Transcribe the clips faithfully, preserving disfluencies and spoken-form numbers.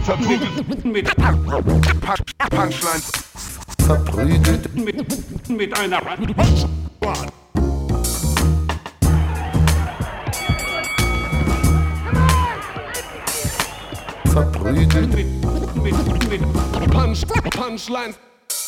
Verprügelt mit Punchlines. Verprügelt mit, mit einer Verprügelt mit, mit, mit Punch, Punchlines.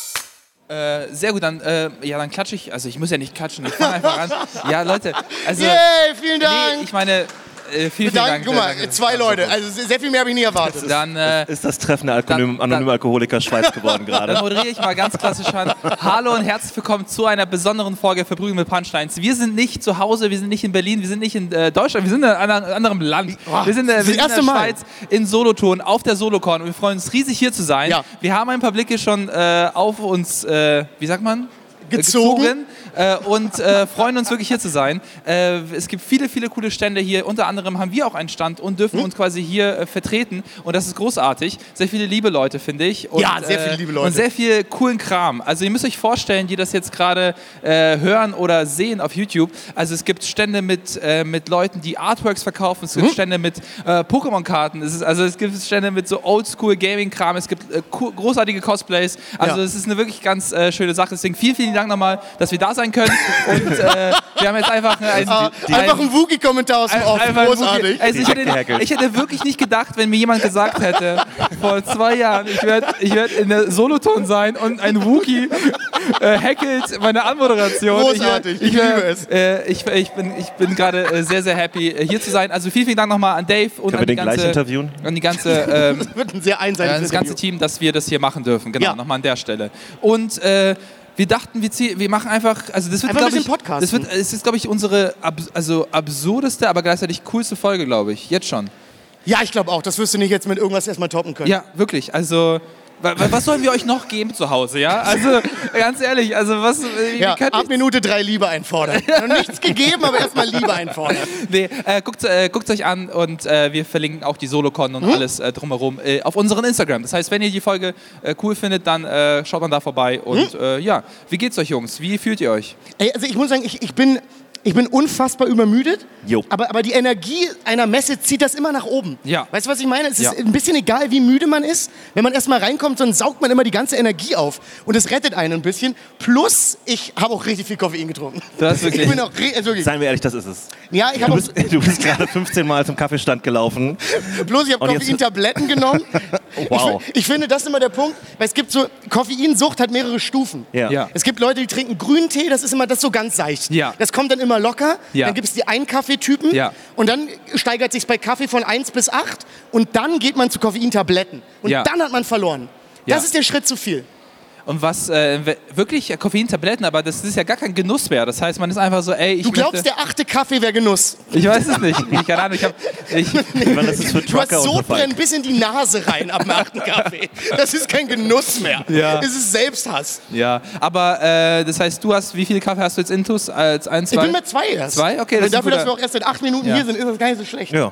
Äh, sehr gut, dann, äh, ja, dann klatsche ich. Also ich muss ja nicht klatschen, ich fange einfach an. Ja, Leute, also... Yay, vielen Dank! Nee, ich meine, äh, vielen, vielen Dank. Guck mal, danke. zwei Leute, also sehr viel mehr habe ich nie erwartet. Dann, äh, Ist das Treffen der Alkonym, dann- anonyme Alkoholiker Schweiz geworden gerade? Dann moderiere ich mal ganz klassisch an. Hallo und herzlich willkommen zu einer besonderen Folge Verprügeln mit Punchlines. Wir sind nicht zu Hause, wir sind nicht in Berlin, wir sind nicht in äh, Deutschland, wir sind in einem anderem Land. Wir sind, äh, wir sind in der Schweiz in Solothurn auf der Solocon und wir freuen uns riesig hier zu sein. Ja. Wir haben ein paar Blicke schon äh, auf uns, äh, wie sagt man? Gezogen. gezogen äh, und äh, freuen uns wirklich hier zu sein. Äh, es gibt viele, viele coole Stände hier. Unter anderem haben wir auch einen Stand und dürfen Hm? uns quasi hier äh, vertreten. Und das ist großartig. Sehr viele liebe Leute, finde ich. Und, Ja, sehr viele liebe Leute. Und sehr viel coolen Kram. Also ihr müsst euch vorstellen, die das jetzt gerade äh, hören oder sehen auf YouTube. Also es gibt Stände mit, äh, mit Leuten, die Artworks verkaufen. Es gibt Hm? Stände mit äh, Pokémon-Karten. Es ist, also es gibt Stände mit so Oldschool-Gaming-Kram. Es gibt äh, co- großartige Cosplays. Also Ja. es ist eine wirklich ganz äh, schöne Sache. Deswegen vielen, vielen Dank nochmal, dass wir da sein können. Und äh, wir haben jetzt einfach ein, Ah, ein, einfach ein Wookie-Kommentar aus dem Off, einfach ein großartig. Wookie. Also ich, hätte, Abgehackelt. ich hätte wirklich nicht gedacht, wenn mir jemand gesagt hätte, vor zwei Jahren, ich werde ich werd in der Solothurn sein und ein Wookie äh, hackelt meine Anmoderation. Großartig, ich wär- liebe es. Äh, ich, ich bin, ich bin gerade äh, sehr, sehr happy, äh, hier zu sein. Also vielen, vielen Dank nochmal an Dave und Können an wir die, den gleich ganze, interviewen? an die ganze... Ähm, Das wird ein sehr ja, einseitiges das ganze Interview. Team, dass wir das hier machen dürfen. Genau, Ja. nochmal an der Stelle. Und äh, wir dachten, wir, zieh, wir machen einfach, also das wird, Einfach ein glaube ich, bisschen podcasten. das wird, es ist, glaube ich, unsere abs also absurdeste, aber gleichzeitig coolste Folge, glaube ich, jetzt schon. Ja, ich glaube auch, das wirst du nicht jetzt mit irgendwas erstmal toppen können. Ja, wirklich, also... wa- wa- Was sollen wir euch noch geben zu Hause, ja? Also, ganz ehrlich, also was... Wie, Ja, wie könnt ab ihr- Minute drei Liebe einfordern. Noch nichts gegeben, aber erstmal Liebe einfordern. Nee, äh, guckt äh, guckt's euch an und äh, wir verlinken auch die Solocon und Hm? alles äh, drumherum äh, auf unseren Instagram. Das heißt, wenn ihr die Folge äh, cool findet, dann äh, schaut man da vorbei. Und Hm? äh, ja, wie geht's euch, Jungs? Wie fühlt ihr euch? Ey, also ich muss sagen, ich, ich bin... Ich bin unfassbar übermüdet, Jo. aber, aber die Energie einer Messe zieht das immer nach oben. Ja. Weißt du, was ich meine? Es ist Ja. ein bisschen egal, wie müde man ist. Wenn man erstmal reinkommt, dann saugt man immer die ganze Energie auf. Und es rettet einen ein bisschen. Plus, ich habe auch richtig viel Koffein getrunken. Das ist wirklich- Ich bin auch re- also wirklich. Seien wir ehrlich, das ist es. Ja, ich Du habe bist, du bist gerade fünfzehn Mal zum Kaffeestand gelaufen. bloß ich habe Und jetzt- Koffeintabletten genommen. Wow. Ich, ich finde, das ist immer der Punkt, weil es gibt so, Koffeinsucht hat mehrere Stufen. Ja. Ja. Es gibt Leute, die trinken Grüntee, das ist immer das so ganz seicht. Ja. Das kommt dann immer locker. Ja. Dann gibt es die Ein-Kaffee-Typen. Ja. Und dann steigert sich bei Kaffee von eins bis acht. Und dann geht man zu Koffeintabletten. Und Ja. dann hat man verloren. Ja. Das ist der Schritt zu viel. Und was, äh, we- wirklich äh, Koffeintabletten, aber das ist ja gar kein Genuss mehr. Das heißt, man ist einfach so, ey, ich Du glaubst, möchte... der achte Kaffee wäre Genuss. Ich weiß es nicht. Ich, keine Ahnung, ich hab... Ich, Ich meine, das ist für Du hast Trucker und für Sodbrennen Falk. bis in die Nase rein ab dem achten Kaffee. Das ist kein Genuss mehr. Ja. Das ist Selbsthass. ja, aber äh, das heißt, du hast, wie viele Kaffee hast du jetzt intus? Als ein, zwei? Ich bin bei zwei erst. Zwei? Okay, das Und ist ein dafür, guter- dass wir auch erst seit acht Minuten Ja. hier sind, ist das gar nicht so schlecht. Ja.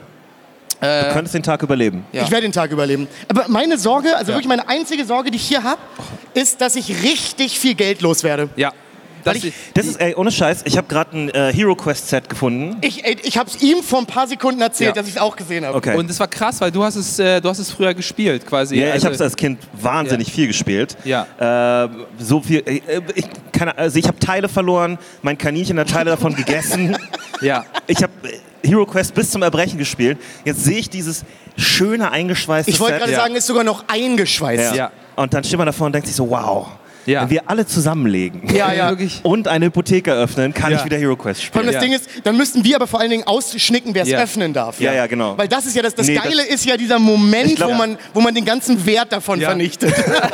Du könntest den Tag überleben. Ja. Ich werde den Tag überleben. Aber meine Sorge, also Ja. wirklich meine einzige Sorge, die ich hier habe, ist, dass ich richtig viel Geld loswerde. Ja. Weil Das, ich- Das ist, ey, ohne Scheiß, ich habe gerade ein äh, Hero Quest Set gefunden. Ich, ey, ich habe es ihm vor ein paar Sekunden erzählt, Ja. dass ich es auch gesehen habe. Okay. Und es war krass, weil du hast es, äh, du hast es früher gespielt, quasi. Ja, ich Also- habe es als Kind wahnsinnig Ja. viel gespielt. Ja. Äh, so viel. Äh, ich, keine, also ich habe Teile verloren, mein Kaninchen hat Teile davon gegessen. Ja. Ich habe Hero Quest bis zum Erbrechen gespielt. Jetzt sehe ich dieses schöne eingeschweißte Ich wollte Set. gerade Ja. sagen, ist sogar noch eingeschweißt. Ja. Und dann steht man davor und denkt sich so, wow. Ja. Wenn wir alle zusammenlegen Ja, ja. Wirklich. und eine Hypothek eröffnen, kann Ja. ich wieder Hero Quest Vor allem spielen. das Ja. Ding ist, dann müssten wir aber vor allen Dingen ausschnicken, wer es Ja. öffnen darf. Ja, ja, genau. Weil das ist ja das, das Nee, Geile das- ist ja dieser Moment, Ich glaub- wo, man, wo man den ganzen Wert davon Ja. vernichtet.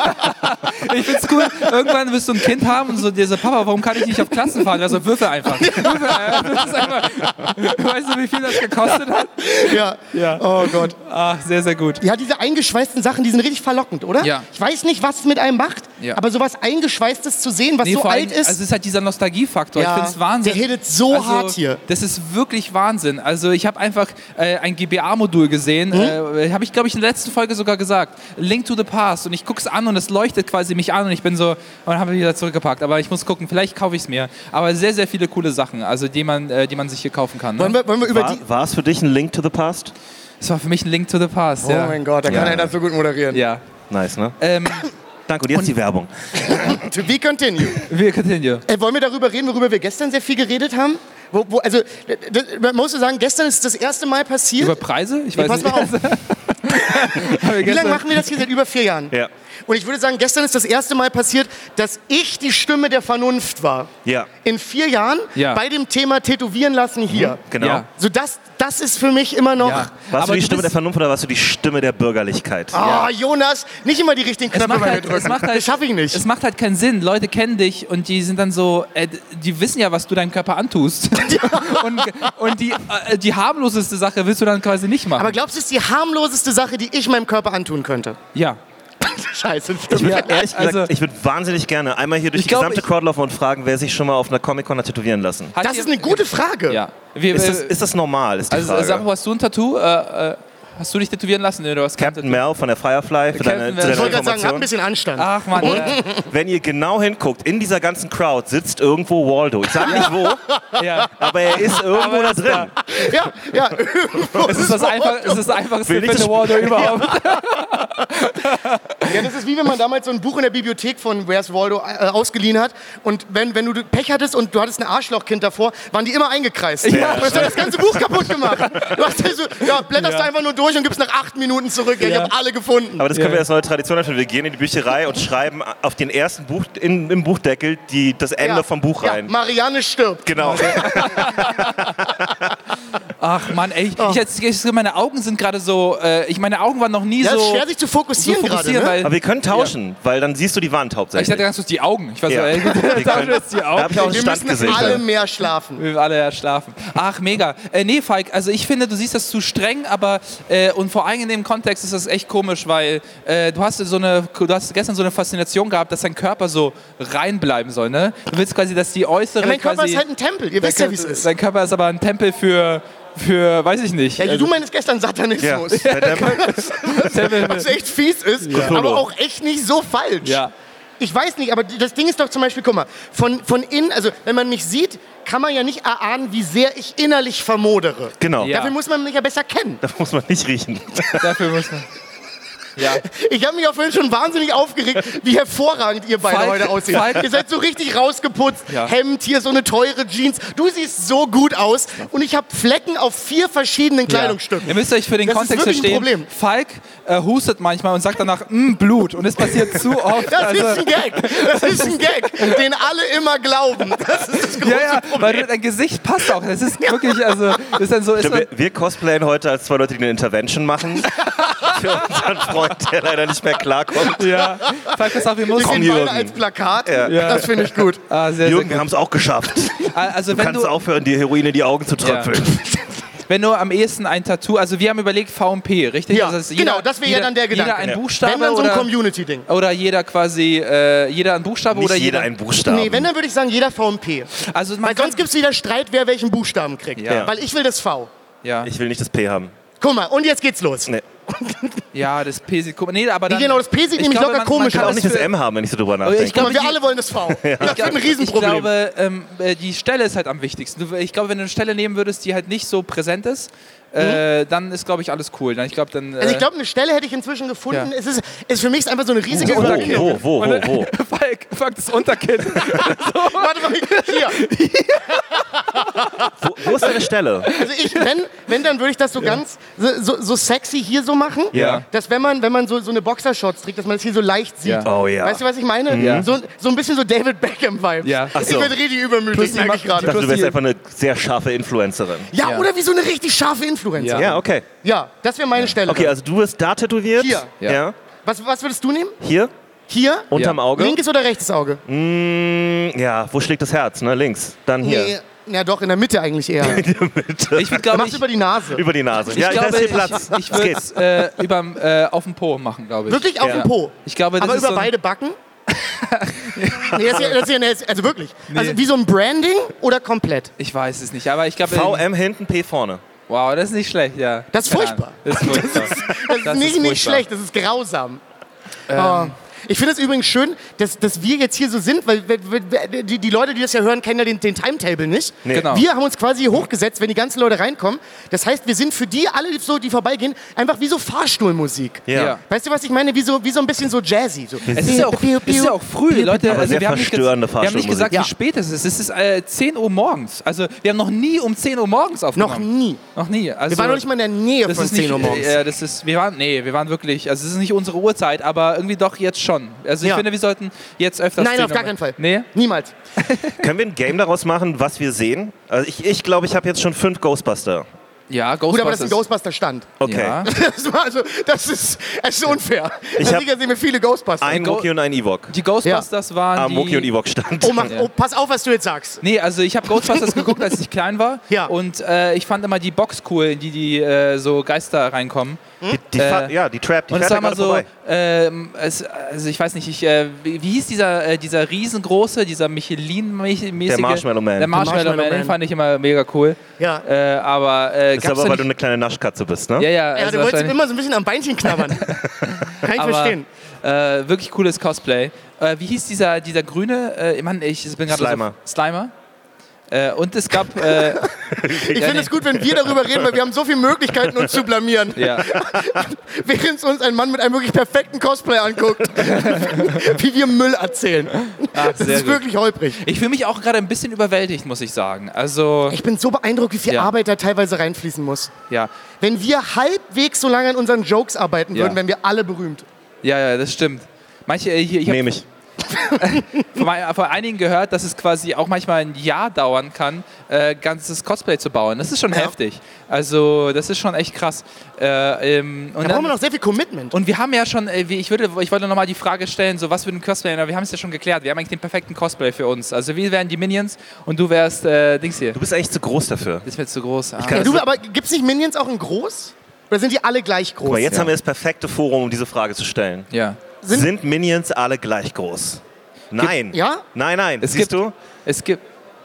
Ich find's cool. Irgendwann wirst du ein Kind haben und so dieser Papa, warum kann ich nicht auf Klassen fahren? Also würfel einfach. Würfel, äh, das ist einfach. Weißt du, wie viel das gekostet hat? ja. Ja. Oh Gott. Ah, sehr, sehr gut. Ja, diese eingeschweißten Sachen, die sind richtig verlockend, oder? Ja. Ich weiß nicht, was es mit einem macht, Ja. aber sowas Eingeschweißtes zu sehen, was Nee, so vor allem, alt ist. Also es ist halt dieser Nostalgiefaktor. Ja, Ich finde es Wahnsinn. der hittet so also, hart hier. Das ist wirklich Wahnsinn. Also ich habe einfach äh, ein G B A-Modul gesehen. Hm? Äh, habe ich, glaube ich, in der letzten Folge sogar gesagt. Link to the Past. Und ich gucke es an und es leuchtet quasi mich an und ich bin so, und dann habe ich wieder zurückgepackt. Aber ich muss gucken, vielleicht kaufe ich es mir. Aber sehr, sehr viele coole Sachen, also die man, äh, die man sich hier kaufen kann. Ne? wollen, wir, wollen wir über War, die... war es für dich ein Link to the Past? Das war für mich ein Link to the Past, Oh ja. mein Gott, da kann Ja. er das so gut moderieren. Ja. Nice, ne? Ähm, Danke, und jetzt die Werbung. To be continue. wir continue. Äh, wollen wir darüber reden, worüber wir gestern sehr viel geredet haben? Wo, wo, also, das, man muss so sagen, gestern ist das erste Mal passiert. Über Preise? Ich Nee, weiß pass nicht. mal auf. Wie lange machen wir das hier? Seit über vier Jahren. Ja. Und ich würde sagen, gestern ist das erste Mal passiert, dass ich die Stimme der Vernunft war. Ja, In vier Jahren Ja. bei dem Thema Tätowieren lassen hier. genau. Ja. So das, das ist für mich immer noch... Ja. Warst Aber du die du Stimme bist- der Vernunft oder warst du die Stimme der Bürgerlichkeit? Ah, Jonas, nicht immer die richtigen Es Knöpfe macht, bei mir halt, drücken. es macht halt, das schaffe ich nicht. Es macht halt keinen Sinn. Leute kennen dich und die sind dann so, äh, die wissen ja, was du deinem Körper antust. und und die, äh, die harmloseste Sache willst du dann quasi nicht machen. Aber glaubst du, es ist die harmloseste Sache, die ich meinem Körper antun könnte? ja. Scheiße, Ich stimmt. würde ehrlich gesagt, also- ich würde wahnsinnig gerne einmal hier durch Ich die glaub, gesamte ich- Crowd laufen und fragen, wer sich schon mal auf einer Comic-Con hat tätowieren lassen. Hat Das ihr- ist eine gute Frage. Ja. Wir, Ist das, äh, ist das normal, ist die also Frage. sag mal, hast du ein Tattoo? Äh, äh, hast du dich tätowieren lassen? Nee, du hast kein Captain Tattoo. Mel von der Firefly, für Captain deine, Mel. zu Ich deiner wollte gerade sagen, hab ein Information. bisschen Anstand. Ach man, äh, Wenn ihr genau hinguckt, in dieser ganzen Crowd sitzt irgendwo Waldo. Ich sag nicht wo, ja. aber er ist irgendwo Aber da ist drin. Ja, ja. Es ist das, einfach, es ist das einfachste Will nicht das Finde Waldo überhaupt. Ja, das ist wie wenn man damals so ein Buch in der Bibliothek von Where's Waldo äh, ausgeliehen hat und wenn, wenn du Pech hattest und du hattest ein Arschlochkind davor, waren die immer eingekreist. Ja. Und das hat das ganze Buch kaputt gemacht. Du hast also, ja, blätterst Ja. einfach nur durch und gibst nach acht Minuten zurück. Ja, ich Ja. habe alle gefunden. Aber das können Ja. wir als neue Tradition einführen. Wir gehen in die Bücherei und schreiben auf den ersten Buch, in, im Buchdeckel die, das Ende Ja. vom Buch Ja, rein. Marianne stirbt. Genau. Ach Mann, ey, ich, jetzt, jetzt, meine Augen sind gerade so, äh, ich meine Augen waren noch nie Ja, es so... ist schwer, sich zu fokussieren, so fokussieren, gerade. Ne? weil Aber wir können tauschen, weil dann siehst du die Wand ich hauptsächlich. hatte ganz kurz die Augen. Ich war Ja. so, ey, Wir tauschen können- jetzt die Da Augen. habe ich auch einen Wir Stand müssen gesehen. alle mehr schlafen. Wir alle ja schlafen. Ach, mega. Äh, nee, Falk, also ich finde, du siehst das zu streng, aber äh, und vor allem in dem Kontext ist das echt komisch, weil äh, du hast so eine, du hast gestern so eine Faszination gehabt, dass dein Körper so reinbleiben soll, ne? Du willst quasi, dass die äußere Ja, mein Körper quasi, ist halt ein Tempel. Ihr wisst ja, wie es ist. Dein Körper ist aber ein Tempel für, für, weiß ich nicht. Ja, Also, du meinst gestern Ja. Satanismus. Tempel, Was echt fies ist, aber auch echt nicht so falsch. ja. Ich weiß nicht, aber das Ding ist doch zum Beispiel, guck mal, von, von innen, also wenn man mich sieht, kann man ja nicht erahnen, wie sehr ich innerlich vermodere. Genau. Ja. Dafür muss man mich ja besser kennen. Da muss man nicht riechen. Dafür muss man. Ja. Ich habe mich auch vorhin schon wahnsinnig aufgeregt, wie hervorragend ihr beide Falk- heute aussieht. Falk- Ihr seid so richtig rausgeputzt, Ja. Hemd, hier so eine teure Jeans. Du siehst so gut aus und ich habe Flecken auf vier verschiedenen Kleidungsstücken. Ihr müsst euch für den Das ist Kontext wirklich ein verstehen. Problem. Falk äh, hustet manchmal und sagt danach, "Mm, Blut. Und es passiert zu oft. Das also, ist ein Gag. Das ist ein Gag, den alle immer glauben. Das ist das große ja, ja, Problem. weil dein Gesicht passt auch. Das ist wirklich, also, das ist dann so. Ist Wir, wir cosplayen heute als zwei Leute, die eine Intervention machen. Für unseren Freund, der leider nicht mehr klarkommt. ja, Falk, pass auf, wir Wir müssen. sehen Jürgen. beide als Plakat. Ja. Das finde ich gut. Ah, sehr, sehr Jürgen, wir gut. haben es auch geschafft. Also, Du wenn kannst du, aufhören, die Heroin in die Augen zu tröpfeln. wenn du am ehesten ein Tattoo, also wir haben überlegt V und P, richtig? Ja, also es ist genau, das wäre ja jeder- dann der Gedanke. Jeder ein Ja. Buchstabe Wenn dann so ein oder, Community-Ding. oder jeder quasi, äh, jeder ein Buchstabe Nicht oder jeder jeder ein Buchstaben. Nee, wenn, dann würde ich sagen, jeder V und P. Also man Weil sonst gibt es wieder Streit, wer welchen Buchstaben kriegt. Ja. Weil ich will das V. ja, Ich will nicht das P haben. Guck mal, und jetzt geht's los. Nee. ja, das P sieht komisch. Nee, aber Nee, dann, genau, das P sieht ich nämlich glaube, locker man- komisch man Ich will kann auch aus. nicht das für- M haben, wenn ich so drüber ich nachdenke. glaube, Guck mal, wir die- alle wollen das V. Das wird ein Ich Riesenproblem. glaube, ähm, äh, die Stelle ist halt am wichtigsten. Du- Ich glaube, wenn du eine Stelle nehmen würdest, die halt nicht so präsent ist, äh, dann ist, glaube ich, alles cool. Dann, ich glaube, dann. Äh, also ich glaube, eine Stelle hätte ich inzwischen gefunden. Ja. Es ist, es ist für mich ist einfach so eine riesige Wo, Überkennung. wo, wo, wo, wo? Falk, Falk, das Unterkinn. Warte mal, hier. wo? Wo ist deine Stelle? Also ich, wenn, wenn dann würde ich das so ganz so, so, so sexy hier so machen, Ja. dass wenn man, wenn man so, so eine Boxershorts trägt, dass man das hier so leicht sieht. Ja. Oh ja. Weißt du, was ich meine? Ja. So, so ein bisschen so David Beckham-Vibes. Ja. Ach Ich so. werde richtig übermütig, Plus die merke ich Ma- gerade. Ich dachte, du Plus wärst die- einfach eine sehr scharfe Influencerin. Ja, Ja. oder wie so eine richtig scharfe Influencer. Ja. Ja, okay. Ja, das wäre meine Stelle. Okay, also du wirst da tätowiert. Hier. Ja. Ja. was, was würdest du nehmen? Hier? Hier? Unterm Auge? Linkes oder rechtes Auge? Mm, ja, wo schlägt das Herz? Ne? Links. Dann hier. Nee, ja doch, in der Mitte eigentlich eher. Ich würde, glaube Mach's ich, über die Nase. Über die Nase. ich ja, da glaube, ist viel ich, Platz. ich Das würde geht. es äh, überm, äh, auf dem Po machen, glaube ich. Wirklich auf Ja. dem Po? Ich glaube, das Aber ist über so ein- beide Backen? nee, das ist ja, das ist ja, eine- also wirklich. Also wie so ein Branding oder komplett? Ich weiß es nicht, aber ich glaube. V M hinten, P vorne. Wow, das ist nicht schlecht, ja. Das ist Keine furchtbar. Ahnung. Das ist furchtbar. Das ist Das nicht, ist nicht furchtbar. schlecht, das ist grausam. Ähm, Oh. Ich finde es übrigens schön, dass, dass wir jetzt hier so sind, weil weil die, die Leute, die das ja hören, kennen ja den, den Timetable nicht. Nee. Genau. Wir haben uns quasi hier hochgesetzt, wenn die ganzen Leute reinkommen. Das heißt, wir sind für die alle, so, die vorbeigehen, einfach wie so Fahrstuhlmusik. Ja. Ja. Weißt du, was ich meine? Wie so, wie so ein bisschen so jazzy. So. Es ist ja auch, es ist ja auch früh, Leute. Aber Also sehr wir, haben nicht, ge- verstörende wir haben nicht gesagt, Ja. wie spät es ist. Es ist äh, zehn Uhr morgens. Also wir haben noch nie um zehn Uhr morgens Noch aufgenommen. nie. Noch nie. Also, Wir waren noch nicht mal in der Nähe das von ist nicht, zehn Uhr morgens. Äh, das ist, wir waren, nee, wir waren wirklich, also es ist nicht unsere Uhrzeit, aber irgendwie doch jetzt schon. Also ich Ja. finde, wir sollten jetzt öfters Nein, zehn auf Uhr gar machen. keinen Fall. Nee? Niemals. Können wir ein Game daraus machen, was wir sehen? Also ich glaube, ich, glaub, ich habe jetzt schon fünf Ghostbuster. Ja, Gut, aber das ist Ghostbusters. ein Ghostbuster-Stand. Okay. Ja. Das, war also, das, ist, das ist unfair. Ich Ich hab- Sicher sehen wir viele Ghostbuster. Ein Go- Mucki und ein Ewok. Die Ghostbusters waren Ah, die... Mucki und Ewok stand. Oh, mach, oh, pass auf, was du jetzt sagst. Nee, also ich habe Ghostbusters geguckt, als ich klein war. Ja. Und äh, ich fand immer die Box cool, in die die äh, so Geister reinkommen. Die, die Äh, Fa- ja, die Trap, die Und es fährt war da immer gerade so, vorbei. ähm, es, also ich weiß nicht, ich, äh, wie, wie hieß dieser, äh, dieser riesengroße, dieser Michelin-mäßige... Der Marshmallow Man. Der Marshmallow, Marshmallow Man, den Man. fand ich immer mega cool. Ja. Äh, aber äh, Das ist gab's aber, da weil du nicht, eine kleine Naschkatze bist, ne? Ja, ja, Ja, also du wolltest wahrscheinlich- immer so ein bisschen am Beinchen knabbern. Kann ich aber, verstehen. Äh, wirklich cooles Cosplay. Äh, wie hieß dieser, dieser grüne? Äh, Mann, ich bin gerade Slimer. So, Slimer. Äh, und es gab... Äh, Ich finde es gut, wenn wir darüber reden, weil wir haben so viele Möglichkeiten, uns zu blamieren. ja. Während uns ein Mann mit einem wirklich perfekten Cosplay anguckt, wie wir Müll erzählen. Ach, Das sehr ist gut. wirklich holprig. Ich fühle mich auch gerade ein bisschen überwältigt, muss ich sagen. Also, Ich bin so beeindruckt, wie viel Ja. Arbeit da teilweise reinfließen muss. ja. Wenn wir halbwegs so lange an unseren Jokes arbeiten Ja. würden, wären wir alle berühmt. Ja, ja, das stimmt. Manche, äh, hier, ich habe Nehme ich. von, mein- von einigen gehört, dass es quasi auch manchmal ein Jahr dauern kann, äh, ganzes Cosplay zu bauen. Das ist schon Ja. heftig. Also, das ist schon echt krass. Äh, ähm, und Da dann- brauchen wir noch sehr viel Commitment. Und wir haben ja schon, äh, wie- ich, würde, ich wollte nochmal die Frage stellen, so was für ein Cosplay, aber wir haben es ja schon geklärt, wir haben eigentlich den perfekten Cosplay für uns. Also wir wären die Minions und du wärst, äh, Dings hier. Du bist eigentlich zu groß dafür. Das wäre zu groß. Ah. Ja, du, aber gibt es nicht Minions auch in groß? Oder sind die alle gleich groß? Guck mal, jetzt Ja. haben wir das perfekte Forum, um diese Frage zu stellen. Ja. Sind- Sind, Minions alle gleich groß? Nein. Ja? Nein, nein. Es Siehst gibt, du? Es gibt...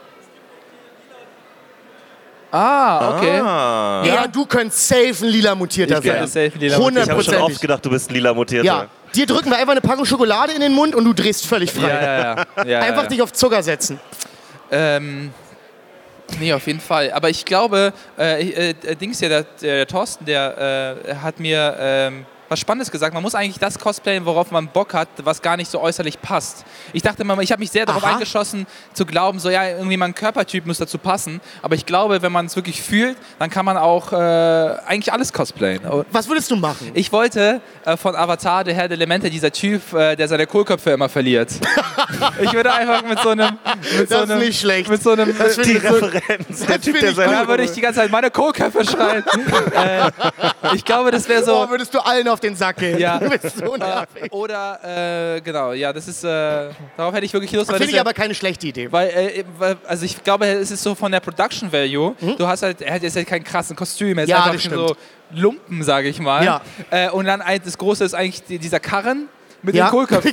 Ah, okay. Ah. Ja, du könntest safe ein lila mutierter Ich könnte sein. safe ein lila Ich habe schon Hundertprozentig. oft gedacht, du bist ein lila Mutierter. Ja, dir drücken wir einfach eine Packung Schokolade in den Mund und du drehst völlig frei. Ja, ja, ja. ja Einfach ja, dich auf Zucker setzen. ja. Ähm, nee, auf jeden Fall. Aber ich glaube, äh, äh, Dings hier, der, der Thorsten, der äh, hat mir ähm, was Spannendes gesagt. Man muss eigentlich das cosplayen, worauf man Bock hat, was gar nicht so äußerlich passt. Ich dachte mal, ich habe mich sehr darauf Aha. eingeschossen, zu glauben, so ja, irgendwie mein Körpertyp muss dazu passen. Aber ich glaube, wenn man es wirklich fühlt, dann kann man auch äh, eigentlich alles cosplayen. Was würdest du machen? Ich wollte äh, von Avatar, der Herr der Elemente, dieser Typ, äh, der seine Kohlköpfe immer verliert. Ich würde einfach mit so einem... Mit so Das ist einem nicht schlecht. Mit so einem... Das Die finde ich so, Referenz. Der das Typ, find der ich seine... Und dann würde ich die ganze Zeit meine Kohlköpfe schreien. äh, ich glaube, das wäre so... oh, würdest du allen auf den Sack gehen. Ja. Du bist so nervig. Oder, äh, genau, ja, das ist... Äh, darauf hätte ich wirklich Lust. weil Finde das ich wär- aber keine schlechte Idee. Weil, äh, weil, also ich glaube, es ist so von der Production Value. Du hast halt, er hat jetzt halt kein krassen Kostüm, er ist Ja, einfach das so Lumpen, sage ich mal. Ja. Äh, und dann ein- das Große ist eigentlich die, dieser Karren mit Ja. den Kohlköpfen.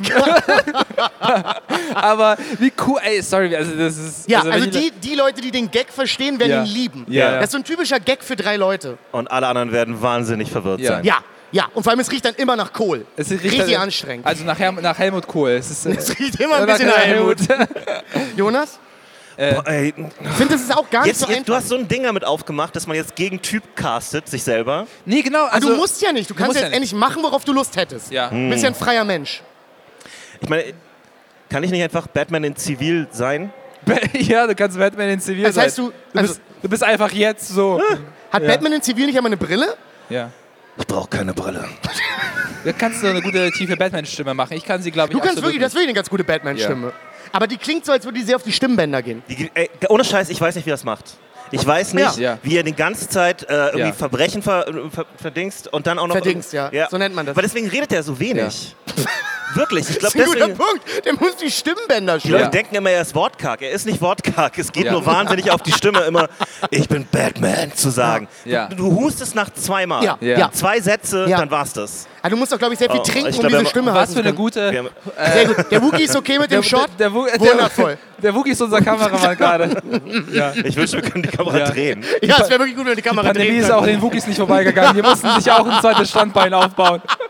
Aber wie cool, ey, sorry, also das ist... Ja, wenn also die, die Leute, die den Gag verstehen, werden Ja. ihn lieben. Ja, ja. Das ist so ein typischer Gag für drei Leute. Und alle anderen werden wahnsinnig verwirrt Ja. sein. Ja, ja. Und vor allem, es riecht dann immer nach Kohl. Es riecht Richtig halt- anstrengend. Also nach, Helm, nach Helmut Kohl. Es, ist, äh, Es riecht immer ein nach bisschen nach Helmut. Helmut. Jonas? Boah, ey, Ich finde, das ist auch gar nicht jetzt, so jetzt, einfach. du hast so ein Ding damit aufgemacht, dass man jetzt gegen Typ castet, sich selber. Nee, genau. Aber Also, du musst ja nicht. Du kannst musst ja jetzt endlich machen, worauf du Lust hättest. Ja. Du bist ja ein freier Mensch. Ich meine, kann ich nicht einfach Batman in Zivil sein? ja, du kannst Batman in Zivil Das heißt, sein. du- Du bist, du bist einfach jetzt so. Hat Ja. Batman in Zivil nicht einmal eine Brille? Ja. Ich brauche keine Brille. Da kannst du eine gute tiefe Batman-Stimme machen. Ich kann sie, glaube ich, Du kannst absolut wirklich, das ist wirklich eine ganz gute Batman-Stimme. Aber die klingt so, als würde die sehr auf die Stimmbänder gehen. Die, ey, ohne Scheiß, ich weiß nicht, wie er das macht. Ich weiß nicht, Ja. wie er die ganze Zeit äh, irgendwie Ja. Verbrechen ver, ver, verdingst und dann auch noch... Verdingst, ja. So nennt man das. Aber deswegen redet er so wenig. Wirklich, ich Das glaube ist ein guter deswegen... Punkt. Der muss die Stimmbänder Die Leute Ja. denken immer, er ist wortkarg. Er ist nicht wortkarg. Es geht Ja. nur wahnsinnig auf die Stimme, immer ich bin Batman zu sagen. Ja. Du, du hustest nach zweimal. Ja. Ja. Ja. Zwei Sätze, Ja. dann war's das. Aber du musst doch, glaube ich, sehr viel Oh, trinken, ich um glaub, diese wir- Stimme Was halten für zu eine können. gute... Wir haben, Sehr gut. Der Wookie ist okay mit dem Shot. Der, der, der, Wundervoll. Der Wookie ist unser Kameramann gerade. Ja. ich wünsche, wir können die Kamera Ja. drehen. Ja, es wäre wirklich gut, wenn wir die Kamera Pandemie drehen ist auch können. den Wookies nicht vorbeigegangen. Die mussten sich auch ein zweites Standbein aufbauen.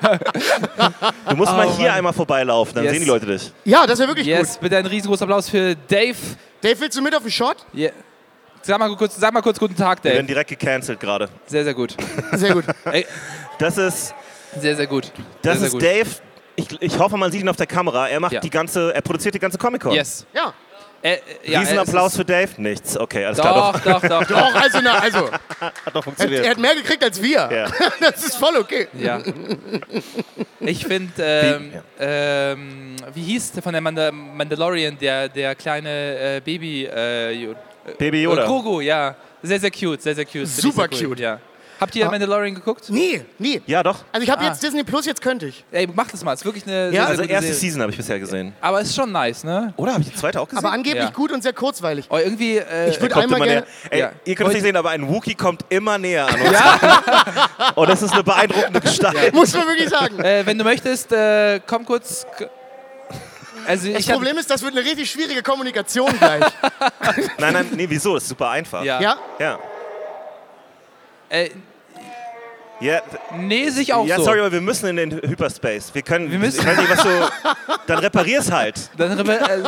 Du musst Oh, mal hier Mann. einmal vorbeilaufen, dann Yes. sehen die Leute dich. Ja, das wäre wirklich Yes, gut. bitte einen riesengroßen Applaus für Dave. Dave, willst du mit auf den Shot? Yeah. Sag, mal kurz, sag mal kurz guten Tag, Wir werden Dave. direkt gecancelt gerade. Sehr, sehr gut. Sehr gut. Ey, Das ist, sehr, sehr gut. das sehr, ist sehr gut. Dave. Ich, ich hoffe, man sieht ihn auf der Kamera. Er macht Ja. die ganze, er produziert die ganze Comic-Con. Yes. Ja. Äh, äh, ja, Riesenapplaus es für Dave? Nichts. Okay, alles ist- klar. Doch, doch, doch, doch. Doch, also, na, also. Hat doch Er, funktioniert. er hat mehr gekriegt als wir. Ja. Das ist voll okay. Ja. Ich finde, ähm, Wie- ähm, wie hieß der von der Manda Mandalorian, der, der kleine äh, Baby... Äh, Jo- Baby äh, Yoda. Grogu, ja. Sehr, sehr cute, sehr, sehr cute. Finde ich Super sehr cool. cute. Ja. Habt ihr Ah. Mandalorian geguckt? Nee, nee. Ja, doch. Also ich habe Ah. jetzt Disney Plus, jetzt könnte ich. Ey, mach das mal, ist wirklich eine Ja, sehr, Also sehr gute erste Serie. Season habe ich bisher gesehen. Aber ist schon nice, ne? Oder habe ich die zweite auch gesehen? Aber angeblich Ja. gut und sehr kurzweilig. Oh, irgendwie... Äh, Ich würd Kommt einmal immer näher. gerne- Ey, Ja. ihr könnt es nicht Wollt- sehen, aber ein Wookie kommt immer näher an uns. ja? Und das ist eine beeindruckende Gestalt. Muss man wirklich sagen. äh, wenn du möchtest, äh, komm kurz... k- Also Das ich hab, Problem ist, das wird eine richtig schwierige Kommunikation gleich. Nein, nein, nee, wieso? Das ist super einfach. Ja. Ja? Ja. Äh, Ja, nee, sich auch ja so. sorry, aber wir müssen in den Hyperspace. Wir können, Wir müssen- ich weiß nicht, was du, dann reparier's halt. Dann, äh,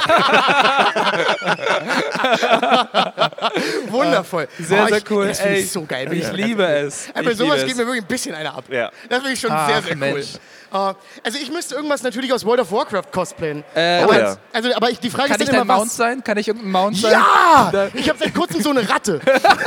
Wundervoll. sehr, Oh, sehr ich, cool. Das finde Ey, ich so geil. ich liebe es. Aber bei Ich sowas liebe geht es. mir wirklich ein bisschen einer ab. Ja. Das finde ich schon Ach, sehr, sehr cool. Mensch. Uh, also ich müsste irgendwas natürlich aus World of Warcraft cosplayen. Äh, Oh aber, ja. also, aber ich, die Frage Kann ist ich dann dein immer Mount was. sein? Kann ich irgendein Mount sein? Ja! Da- Ich habe seit kurzem so eine Ratte.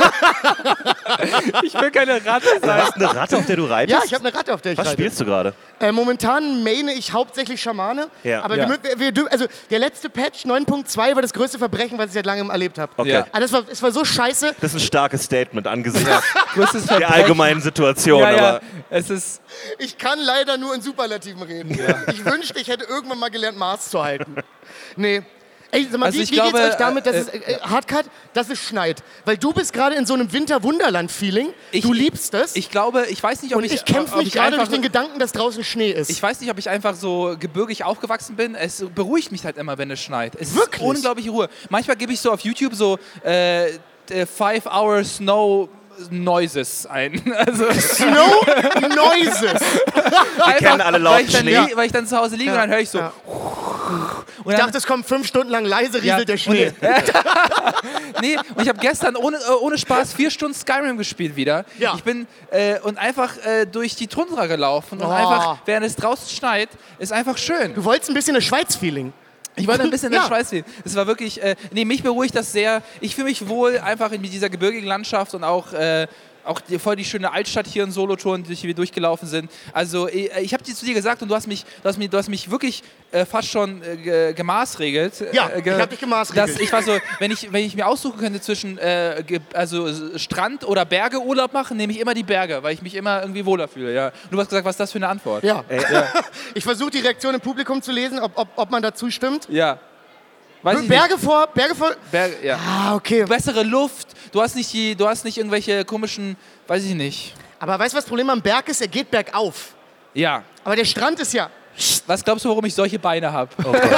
Ich will keine Ratte Du sein. hast eine Ratte, auf der du reitest? Ja, ich habe eine Ratte, auf der ich Was reite. spielst du gerade? Äh, momentan maine ich hauptsächlich Schamane. Ja. Aber Ja. Wir, wir, wir, dür- also der letzte Patch neun Punkt zwei war das größte Verbrechen, was ich seit langem erlebt habe. Okay. Ja. Also das war, es war so scheiße. Das ist ein starkes Statement angesichts Größtes der Verbrechen. allgemeinen Situation. Ja, ja. Aber Es ist... Ich kann leider nur in Superlativen reden. Ich wünschte, ich hätte irgendwann mal gelernt, Maß zu halten. Nee. Ey, sag mal, Also wie, ich wie glaube, geht's euch damit, dass äh, es äh, äh, Hardcut, dass es schneit? Weil du bist gerade in so einem Winter-Wunderland-Feeling. Ich- Du liebst es. Ich glaube, ich weiß nicht, ob und ich... ich kämpfe ob mich ich gerade durch einfach- den Gedanken, dass draußen Schnee ist. Ich weiß nicht, ob ich einfach so gebirgig aufgewachsen bin. Es beruhigt mich halt immer, wenn es schneit. Es Wirklich? ist unglaubliche Ruhe. Manchmal gebe ich so auf YouTube so äh, äh, Five Hour Snow Noises ein. Also Snow Noises. einfach, kennen alle laut weil ich, dann, Schnee. li- weil ich dann zu Hause liege Ja. und dann höre ich so. Ja. Und Ich dann, dachte, es kommt fünf Stunden lang leise, rieselt Ja, der Schnee. nee, und ich habe gestern ohne, äh, ohne Spaß vier Stunden Skyrim gespielt wieder. Ja. Ich bin äh, und einfach äh, durch die Tundra gelaufen und Oh. einfach, während es draußen schneit, ist einfach schön. Du wolltest ein bisschen das Schweiz-Feeling. Ich wollte ein bisschen in Ja. der Schweiz sehen. Es war wirklich, äh, nee, mich beruhigt das sehr. Ich fühle mich wohl einfach in dieser gebirgigen Landschaft und auch, äh, auch die, voll die schöne Altstadt hier in Solothurn, durch die wir durchgelaufen sind. Also ich, ich habe dir zu dir gesagt und du hast mich, du hast mich, du hast mich wirklich äh, fast schon äh, ge- gemaßregelt. Ja, äh, ge- ich hab dich gemaßregelt. Dass ich war so, wenn ich, wenn ich mir aussuchen könnte zwischen äh, ge- also S- Strand oder Berge Urlaub machen, nehme ich immer die Berge, weil ich mich immer irgendwie wohler fühle. Ja. Und du hast gesagt, was ist das für eine Antwort? Ja. Ich versuche die Reaktion im Publikum zu lesen, ob, ob, ob man dazu stimmt. Ja. Weiß ich Berge vor, Berge vor. nicht. Berge, ja. Ah, okay. Bessere Luft, du hast nicht die, du hast nicht irgendwelche komischen, weiß ich nicht. Aber weißt du, was das Problem am Berg ist? Er geht bergauf. Ja. Aber der Strand ist ja. Was glaubst du, warum ich solche Beine habe?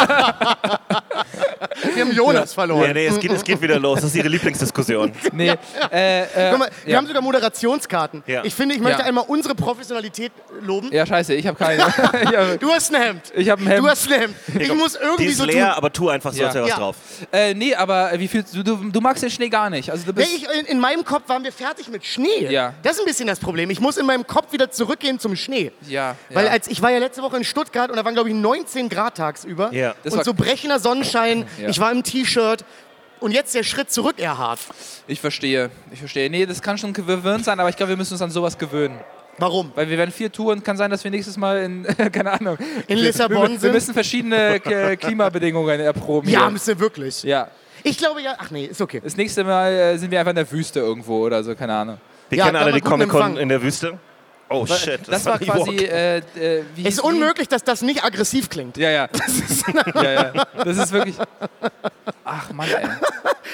Wir haben Jonas verloren. Ja, nee, es geht, es geht wieder los. Das ist ihre Lieblingsdiskussion. Nee. Äh, äh, Guck mal, wir ja. haben sogar Moderationskarten. Ja. Ich finde, ich möchte Ja. einmal unsere Professionalität loben. ja, scheiße, ich habe keine. ich hab, Du hast ein Hemd. ich habe ein Hemd. Du hast ein Hemd. Ich muss Die irgendwie ist so leer, tun. aber tu einfach so, Ja. als wäre was Ja. drauf. äh, nee, aber wie fühlst du, du? Du magst den Schnee gar nicht. Also du Nee, bist. ich, in, in meinem Kopf waren wir fertig mit Schnee. Ja. Das ist ein bisschen das Problem. Ich muss in meinem Kopf wieder zurückgehen zum Schnee. ja, Weil ja. als ich war ja letzte Woche in Stuttgart und da waren, glaube ich, neunzehn Grad tagsüber. Ja. Das Und war- so brechender Sonnenschein. Ja. Ich war im T-Shirt. Und jetzt der Schritt zurück, Erhard. Ich verstehe, ich verstehe. Nee, das kann schon gewöhnt sein, aber ich glaube, wir müssen uns an sowas gewöhnen. Warum? Weil wir werden vier Touren, kann sein, dass wir nächstes Mal in, keine Ahnung. In wir, Lissabon wir, wir sind? müssen verschiedene K- Klimabedingungen erproben. Ja, hier. müsst ihr wirklich. Ja. Ich glaube ja. Ach nee, ist okay. Das nächste Mal äh, sind wir einfach in der Wüste irgendwo oder so, keine Ahnung. Wir Ja, kennen da alle haben die wir guten Comic-Con Empfang. in der Wüste. Oh shit, Das, war die quasi, Walk. äh, äh, wie Es hieß ist die? unmöglich, dass das nicht aggressiv klingt. Ja, ja. ja, ja. Das ist wirklich. Ach Mann, ey.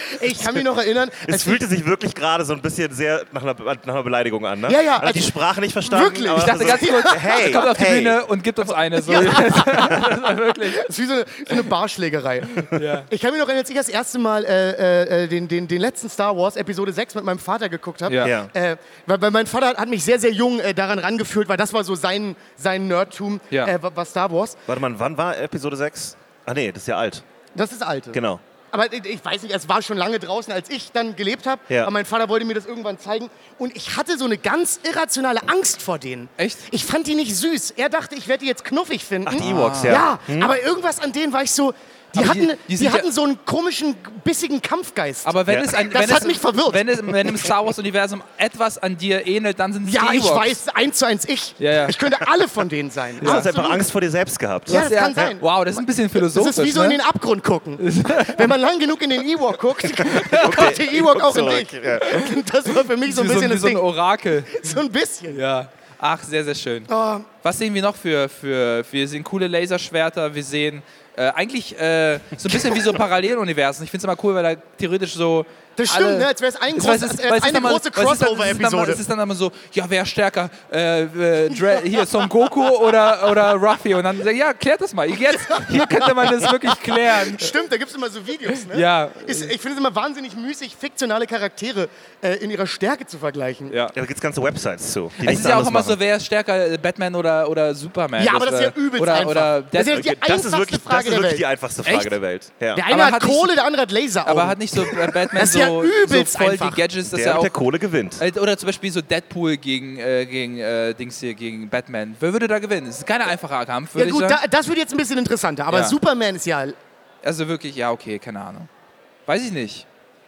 Ich kann mich noch erinnern. Es fühlte sich wirklich gerade so ein bisschen sehr nach einer, nach einer Beleidigung an, ne? Ja, ja. Man hat die Sprache nicht verstanden. Wirklich? aber Ich dachte so, ganz kurz, hey, kommt auf die hey. Bühne und gibt uns eine. So. Ja. Das war wirklich. Das ist wie so eine, so eine Barschlägerei. Ja. Ich kann mich noch erinnern, als ich das erste Mal äh, äh, den, den, den letzten Star Wars, Episode sechs, mit meinem Vater geguckt habe. Ja. Ja. Äh, weil, weil mein Vater hat mich sehr, sehr jung äh, daran rangeführt, weil das war so sein, sein Nerdtum, Ja. äh, war Star Wars. Warte mal, wann war Episode sechs? Ah nee, das ist ja alt. Das ist alte. Genau. Aber ich, ich weiß nicht, es war schon lange draußen, als ich dann gelebt habe. Ja. Aber mein Vater wollte mir das irgendwann zeigen. Und ich hatte so eine ganz irrationale Angst vor denen. Echt? Ich fand die nicht süß. Er dachte, ich werde die jetzt knuffig finden. Ach, die Ewoks, ja. Ja, aber irgendwas an denen war ich so... Die Aber hatten, die- die, die sind hatten ja- so einen komischen, bissigen Kampfgeist. Aber wenn Ja. es ein, Das wenn hat es, mich verwirrt. Wenn, es, wenn im Star Wars-Universum etwas an dir ähnelt, dann sind es ja, die ich Ewoks. weiß, eins zu eins ich. Ja, ja. Ich könnte alle von denen sein. Du hast Absolut. einfach Angst vor dir selbst gehabt. Ja, das kann sein. Wow, das ist ein bisschen Das philosophisch. ist wie so in ne? den Abgrund gucken. Wenn man lang genug in den Ewok guckt, guckt der Ewok auch in zurück, dich. ja. Das war für mich so ein wie so, bisschen wie das so ein Ding. Orakel. So ein bisschen. Ja. Ach, sehr, sehr schön. Oh, Was sehen wir noch für, für, wir sehen coole Laserschwerter, wir sehen äh, eigentlich äh, so ein bisschen wie so Paralleluniversen. Ich finde es immer cool, weil da theoretisch so das stimmt, alle, ne? Als wäre es ein Es- groß, weil es ist- als weil wär's es ist eine dann mal- große weil es ist dann- Crossover-Episode. Es ist dann immer so, ja, wer ist stärker? Äh, äh, Dre hier, Son Goku oder, oder Ruffy? Und dann, ja, klärt das mal. Jetzt, hier könnte man das wirklich klären. Stimmt, da gibt es immer so Videos, ne? Ja. Ist, ich finde es immer wahnsinnig müßig, fiktionale Charaktere äh, in ihrer Stärke zu vergleichen. Ja. Ja, da gibt es ganze Websites zu. Die Es nichts ist ja auch anderes immer machen. so, wer ist stärker, äh, Batman oder, oder Superman? Ja, aber das ist ja äh, übelst oder, einfach. Oder Das ist ja Death- die Das ist einfachste wirklich, Frage das ist der wirklich die Welt. einfachste Frage Echt? der Welt. Ja. Der Aber eine hat hat nicht Kohle, so- der andere hat Laseraugen. aber hat nicht so äh, Batman Das ist ja so, übelst so voll einfach. die Gadgets, dass Der er mit der auch Kohle gewinnt. Äh, Oder zum Beispiel so Deadpool gegen, äh, gegen äh, Dings hier, gegen Batman. Wer würde da gewinnen? Es ist kein einfacher Kampf, ja würde gut, ich da, sagen. das wird jetzt ein bisschen interessanter. Aber Ja. Superman ist ja... Also wirklich, ja, okay, keine Ahnung. Weiß ich nicht.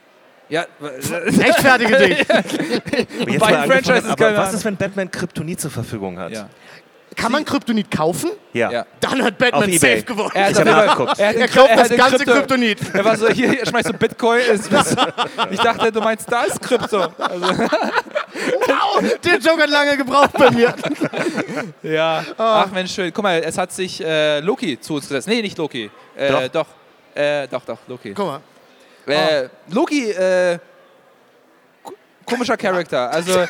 Ja, Rechtfertige dich. Und jetzt Bei mal angefangen, Franchises aber keine was Ahnung. ist, wenn Batman Kryptonit zur Verfügung hat? ja. Kann man Kryptonit kaufen? Ja. Ja. Dann hat Batman Auf safe eBay. gewonnen. Er, hat Ich hab auf jeden Fall- nachgeguckt. er, hat den Er Kry- kauft er das hat den ganze Krypto- Kryptonit. Er war so, hier, hier schmeißt du Bitcoin. Ist, ich dachte, du meinst, da ist Krypto. Also, Wow, der Joke hat lange gebraucht bei mir. ja. Ah. Ach Mensch, schön. Guck mal, es hat sich äh, Loki zu uns gesetzt. Nee, nicht Loki. Äh, Doch. doch. Äh, doch, doch, Loki. Guck mal. Äh, Loki, äh, ko- komischer Charakter. Also,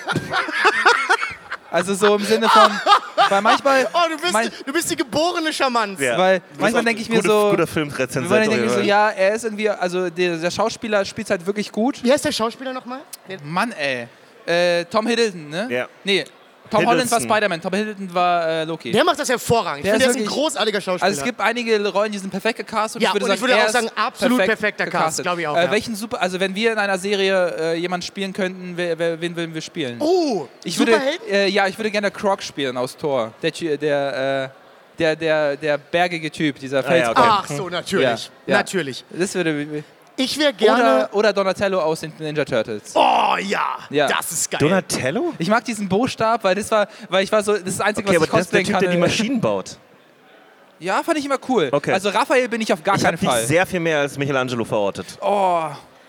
also so im Sinne von, weil manchmal, Oh, du bist, mein, du bist die geborene Charmanz. Ja. weil Du bist manchmal auch denke ich mir gute, so, Guter Filmrezensent. weil ich denke mir auf so, jeden Fall. ja, er ist irgendwie, also der, der Schauspieler spielt halt wirklich gut. Wie heißt der Schauspieler nochmal? Mann, ey. Äh, Tom Hiddleston, ne? Ja. Nee, Tom Holland war Hiddleston. Spider-Man, Tom Hiddleston war äh, Loki. Der macht das hervorragend. Ich Der finde, der ist ist ein wirklich- großartiger Schauspieler. Also es gibt einige Rollen, die sind perfekt gecastet. Ja, ich würde und sagen, ich würde er auch ist sagen, absolut perfekt perfekter Cast, gecastet. glaube ich auch, Äh, ja. welchen super, also wenn wir in einer Serie äh, jemanden spielen könnten, wer, wer, wen würden wir spielen? Oh, ich würde, Superheld? äh, ja, ich würde gerne Croc spielen aus Thor. Der, Ty- der, äh, der, der, der bergige Typ, dieser Fels. ja, okay. Ach so, natürlich. Ja, ja. Natürlich. Das würde Ich wäre gerne... oder, oder Donatello aus den Ninja Turtles. Oh ja, Ja. das ist geil. Donatello? Ich mag diesen Buchstab, weil das war, weil ich war so, das ist das Einzige, Okay, was aber ich das ist der cosplayen Typ, kann. der die Maschinen baut. Ja, fand ich immer cool. Okay. Also Raphael bin ich auf gar Ich keinen habe dich Fall. sehr viel mehr als Michelangelo verortet. Oh.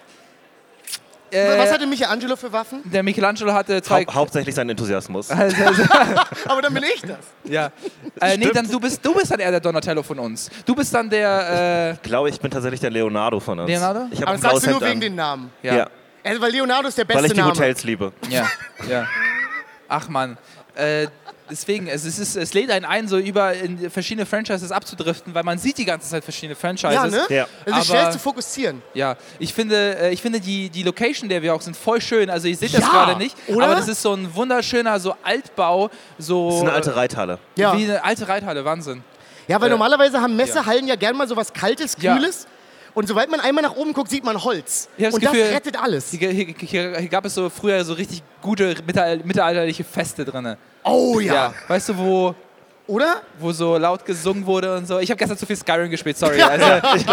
Äh, Was hatte Michelangelo für Waffen? Der Michelangelo hatte zwei. Hau hauptsächlich sein Enthusiasmus. Also, also, Aber dann bin ich das. ja. Äh, nee, dann du bist, du bist dann eher der Donatello von uns. Du bist dann der. Ich glaube, ich bin tatsächlich der Leonardo von uns. Leonardo? Ich habe Aber ein das sagst blaues du nur Hemd wegen an. den Namen. Äh, ja. Ja, Also, weil Leonardo ist der beste weil ich die Name. Hotels liebe. Ja. Ja. Ach man. Äh, deswegen, es, es, ist, es lädt einen ein, so über in verschiedene Franchises abzudriften, weil man sieht die ganze Zeit verschiedene Franchises. Ja, ne? Ja. Es ist schnell Aber- zu fokussieren. Ja, ich finde, äh, ich finde die, die Location, der wir auch sind, voll schön. Also ihr seht das Ja, gerade nicht, oder? aber das ist so ein wunderschöner so Altbau, so Das ist eine alte Reithalle. Ja. wie eine alte Reithalle, Wahnsinn. Ja, weil Äh, normalerweise haben Messehallen ja gern mal so was Kaltes, Ja. Kühles. Und sobald man einmal nach oben guckt, sieht man Holz. Ich hab das Und Gefühl, das rettet alles. Hier, hier, hier, hier gab es so früher so richtig gute mittel- mittelalterliche Feste drin. Oh ja. Weißt du, wo, Oder? wo so laut gesungen wurde und so. Ich habe gestern zu viel Skyrim gespielt, sorry. Ja. Also, ich,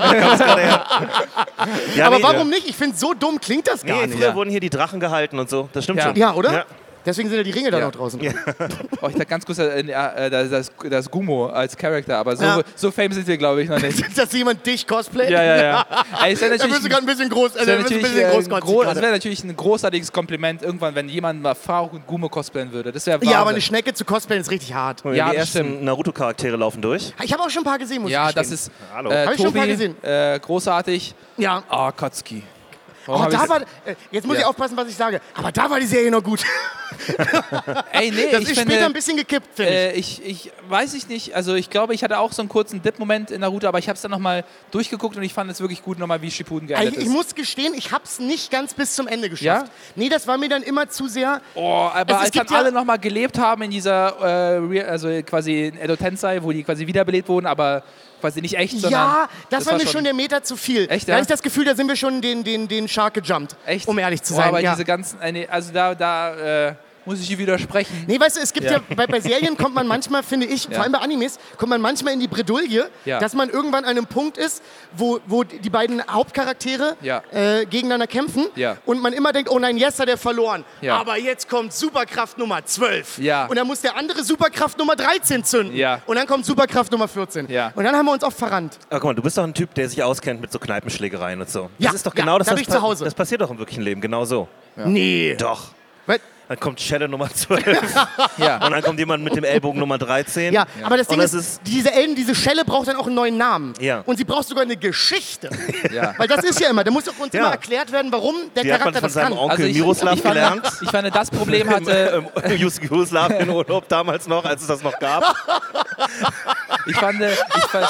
Ja, Aber nee, warum nicht? Ich finde, so dumm klingt das gar Nee, nicht. früher Ja. wurden hier die Drachen gehalten und so. Das stimmt Ja. schon. Ja, oder? Ja. Deswegen sind ja die Ringe da Ja. noch draußen. oh, ich dachte ganz kurz, äh, äh, das, das, das Gummo als Charakter, aber so, Ja. so famous sind wir, glaube ich, noch nicht. Dass jemand dich cosplayt? Ja, ja, ja. Ey, ist ja Da natürlich bist du gerade ein bisschen groß. Das Also, wäre da bist du ein natürlich, bisschen äh, großkotzig gro gerade. das wär natürlich ein großartiges Kompliment irgendwann, wenn jemand mal Faruk und Gumo cosplayen würde. Das wäre Wahnsinn. Ja, aber eine Schnecke zu cosplayen ist richtig hart. Ja, Ja, die das stimmt. ersten Naruto-Charaktere laufen durch. Ich habe auch schon ein paar gesehen, muss Ja, ich das gestehen. ist Hallo. äh, Hab ich schon ein paar Tobi, gesehen. äh, großartig. Ja. Ah, Kotzki. Oh, da war, äh, jetzt muss Ja. ich aufpassen, was ich sage. Aber da war die Serie noch gut. Ey, nee, Das ich ist finde, später ein bisschen gekippt, finde Äh, ich, ich weiß ich nicht, also ich glaube, ich hatte auch so einen kurzen Dip-Moment in Naruto, aber ich habe es dann nochmal durchgeguckt und ich fand es wirklich gut, nochmal wie Shippuden ich. geendet Ich, ich ist. muss gestehen, ich habe es nicht ganz bis zum Ende geschafft. Ja? Nee, das war mir dann immer zu sehr... Oh, aber Es- es als dann gibt ja- alle nochmal gelebt haben in dieser, äh, Real- also quasi in Edo Tensei, wo die quasi wiederbelebt wurden, aber quasi nicht echt, sondern... Ja, das, war mir schon der Meter zu viel. Echt, Da ja? habe ich das Gefühl, da sind wir schon den, den, den Shark gejumpt. Echt? Um ehrlich zu Boah, sein. aber ja. diese ganzen, äh, nee, also da, da äh, muss ich dir widersprechen. Nee, weißt du, es gibt ja, Ja. bei, bei Serien kommt man manchmal, finde ich, Ja. vor allem bei Animes, kommt man manchmal in die Bredouille, Ja. dass man irgendwann an einem Punkt ist, wo, wo die beiden Hauptcharaktere Ja. äh, gegeneinander kämpfen Ja. und man immer denkt, oh nein, jetzt hat er verloren. Ja. Aber jetzt kommt Superkraft Nummer zwölf. Ja. Und dann muss der andere Superkraft Nummer dreizehn zünden. Ja. Und dann kommt Superkraft Nummer vierzehn. Ja. Und dann haben wir uns oft verrannt. Aber guck mal, du bist doch ein Typ, der sich auskennt mit so Kneipenschlägereien und so. Ja, Das ist doch ja, genau das, da bin was ich zu Hause. Das passiert doch im wirklichen Leben, genau so. Nee. Doch. Weil, Dann kommt Shadow Nummer zwölf Ja. und dann kommt jemand mit dem Ellbogen Nummer dreizehn. ja, aber das Ding Und das ist, diese Elden, diese Schelle braucht dann auch einen neuen Namen. Ja. Und sie braucht sogar eine Geschichte. Ja. Weil das ist ja immer, da muss doch uns Ja. immer erklärt werden, warum der Die hat man Charakter von das seinem kann. Onkel Also ich- Miroslav ich fand- gelernt. Ich fand, das Problem hatte, Im Jugoslawien-Urlaub damals noch, als es das noch gab. ich fand, ich fand,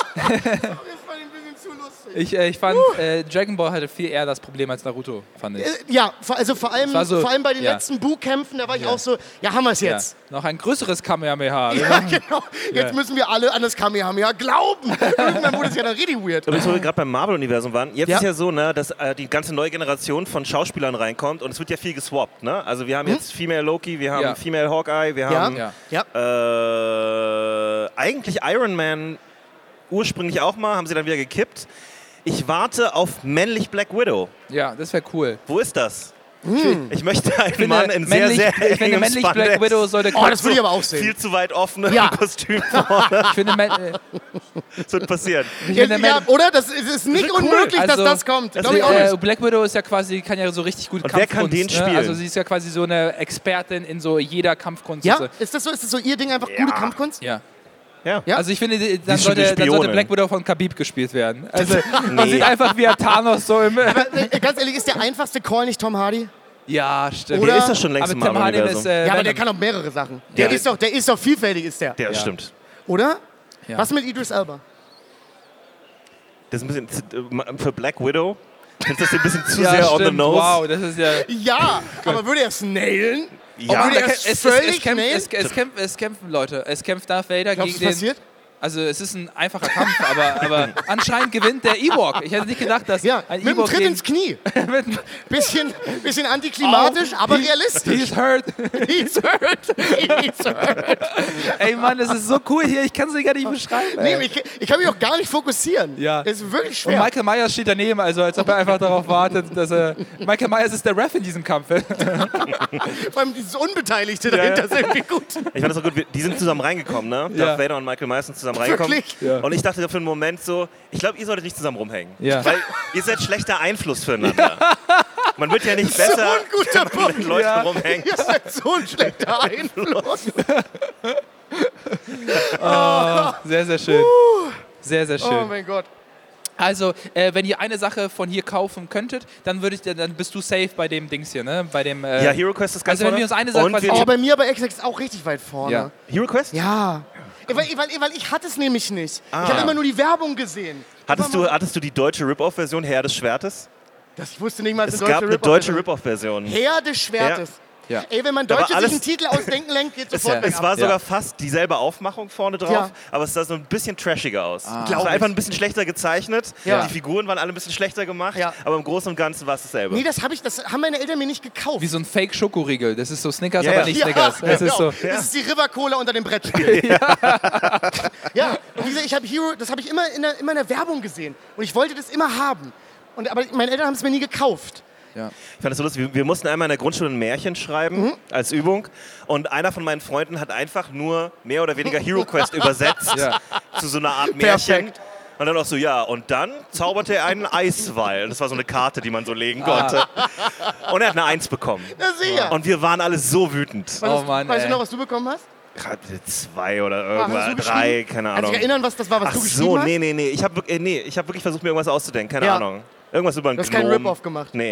ich, äh, ich fand äh, Dragon Ball hatte viel eher das Problem als Naruto, fand ich. Äh, Ja, vor- also vor allem, war so- vor allem bei den ja. letzten Bu-Kämpfen, da war ich Ja. auch so, ja, haben wir es Ja. jetzt. Noch ein größeres Kamehameha. Ja, genau. Jetzt Ja. müssen wir alle an das Kamehameha glauben. Irgendwann wurde es ja dann richtig weird. Übrigens, wo wir gerade beim Marvel-Universum waren, jetzt Ja. ist ja so, ne, dass äh, die ganze neue Generation von Schauspielern reinkommt und es wird ja viel geswappt. Ne? Also wir haben jetzt Female Loki, wir haben Ja. Female Hawkeye, wir Ja, haben Ja. ja. äh, eigentlich Iron Man ursprünglich auch mal, haben sie dann wieder gekippt. Ich warte auf männlich Black Widow. Ja, das wäre cool. Wo ist das? Hm. Ich möchte einen Ich finde, Mann in sehr, männlich, sehr ich finde engem männlich Black Spandex. Widow sollte Oh, das würde ich aber auch sehen. Viel zu weit offen Ja. im Kostüm vorne. ich finde, mä- äh, Das wird passieren. ich Ja, finde ja, mä- oder? Das ist, ist nicht cool. unmöglich, Also- dass das kommt. Also, Glaub ich auch äh, nicht. Black Widow ist ja quasi, kann ja so richtig gut Und wer Kampfkunst. kann den spielen? Ne? Also sie ist ja quasi so eine Expertin in so jeder Kampfkunst. Ja? Also, Ist das so? Ist das so ihr Ding, einfach gute Kampfkunst? ja. Ja. Ja? Also ich finde, die- dann ist schon die sollte, dann sollte Spionin. Black Widow von Khabib gespielt werden. Also man Nee. sieht einfach, wie er Thanos so im... Äh, Ganz ehrlich, ist der einfachste Call nicht Tom Hardy? ja, stimmt. Oder- Der ist doch schon längst Aber im Tim Hardy Marvel-Universum. ist... Äh, Ja, aber der Venom. kann auch mehrere Sachen. Der, Ja. ist, doch, der ist doch vielfältig, ist der. Der Ja. stimmt. Oder? Ja. Was mit Idris Elba? Das ist ein bisschen äh, für Black Widow. Findest du das ein bisschen zu ja, sehr stimmt. on the nose? Wow, das ist ja... Ja, aber würde er es nailen? Ja. Obwohl Da er kä- es es, es, völlig es, kämpft, nailt? es, es, kämpft, es kämpfen Leute. Es kämpft Darth Vader Glaubst du, gegen es den... passiert? Also es ist ein einfacher Kampf, aber, aber anscheinend gewinnt der Ewok. Ich hätte nicht gedacht, dass Ja, ein mit einem Ewok Tritt gegen- ins Knie. mit einem- Bisschen, bisschen antiklimatisch, aber realistisch. He's hurt. He's hurt. He's hurt. Ey Mann, das ist so cool hier. Ich kann es dir gar nicht beschreiben. Nee, Ey. ich, ich kann mich auch gar nicht fokussieren. Ja. Das ist wirklich Und schwer. Michael Myers steht daneben, also als ob er einfach darauf wartet, dass er... Michael Myers ist der Ref in diesem Kampf. Vor allem dieses Unbeteiligte dahinter ist irgendwie gut. Ich fand das so gut. wir- Die sind zusammen reingekommen, ne? Ja. Darth Vader und Michael Myers sind zusammen reingekommen. Wirklich? Ja. Und ich dachte für einen Moment so, ich glaube, ihr solltet nicht zusammen rumhängen. Ja. Weil ihr seid schlechter Einfluss füreinander. Man wird ja nicht besser, So ein guter wenn man mit Punkt. Leuten Ja. rumhängt. Ihr seid so ein schlechter Einfluss. Sehr, sehr schön. Sehr, sehr Oh schön. mein Gott. Also, äh, wenn ihr eine Sache von hier kaufen könntet, dann, würde ich, dann bist du safe bei dem Dings hier, ne? Bei dem... Äh, Ja, Hero Quest ist ganz Also wenn vorne. wir uns eine Sache Und quasi- wir- Aber bei mir bei X X auch richtig weit vorne. Ja. Hero Quest? Ja. Weil, weil, weil ich hatte es nämlich nicht. Ah. Ich habe immer nur die Werbung gesehen. Hattest du, hattest du die deutsche Rip-Off-Version Herr des Schwertes? Das, ich wusste nicht mal, dass Es eine gab deutsche eine Rip-Off deutsche ist. Rip-Off-Version. Herr des Schwertes. Ja. Ey, wenn man Da war Deutsche sich alles- einen Titel ausdenken lenkt, geht Ist sofort ja- weg Es war ab. sogar Ja. fast dieselbe Aufmachung vorne drauf, Ja. aber es sah so ein bisschen trashiger aus. Es Glaub war einfach ich. ein bisschen schlechter gezeichnet. Ja. Die Figuren waren alle ein bisschen schlechter gemacht, Ja. aber im Großen und Ganzen war es dasselbe. Nee, das, hab ich, das haben meine Eltern mir nicht gekauft. Wie so ein Fake-Schokoriegel. Das ist so Snickers, Ja, aber ja. nicht Ja, Snickers. Das ist genau. so... Das ist die River Cola unter dem Brettspiel. Ja. ja, und wie gesagt, ich habe Hero, das habe ich immer in, der, immer in der Werbung gesehen. Und ich wollte das immer haben. Und, aber meine Eltern haben es mir nie gekauft. Ja. Ich fand das so lustig. Wir, wir mussten einmal in der Grundschule ein Märchen schreiben Mhm. als Übung und einer von meinen Freunden hat einfach nur mehr oder weniger Hero Quest übersetzt Ja. zu so einer Art Märchen. Perfekt. Und dann auch so, ja, und dann zauberte er einen Eiswall. Das war so eine Karte, die man so legen konnte. Und er hat eine Eins bekommen. Na sicher. Und wir waren alle so wütend. Oh Mann, weißt ey. du noch, was du bekommen hast? Gerade zwei oder Ah, hast irgendwas, du drei, geschrieben? keine Kannst du Ahnung. dich erinnern, was das war, was Ach du geschrieben so, hast? nee, nee, nee. Ich habe äh, nee, ich hab wirklich versucht, mir irgendwas auszudenken, keine Ja. Ahnung. Irgendwas über einen Du hast keinen Gnom. Rip-Off gemacht. Nee.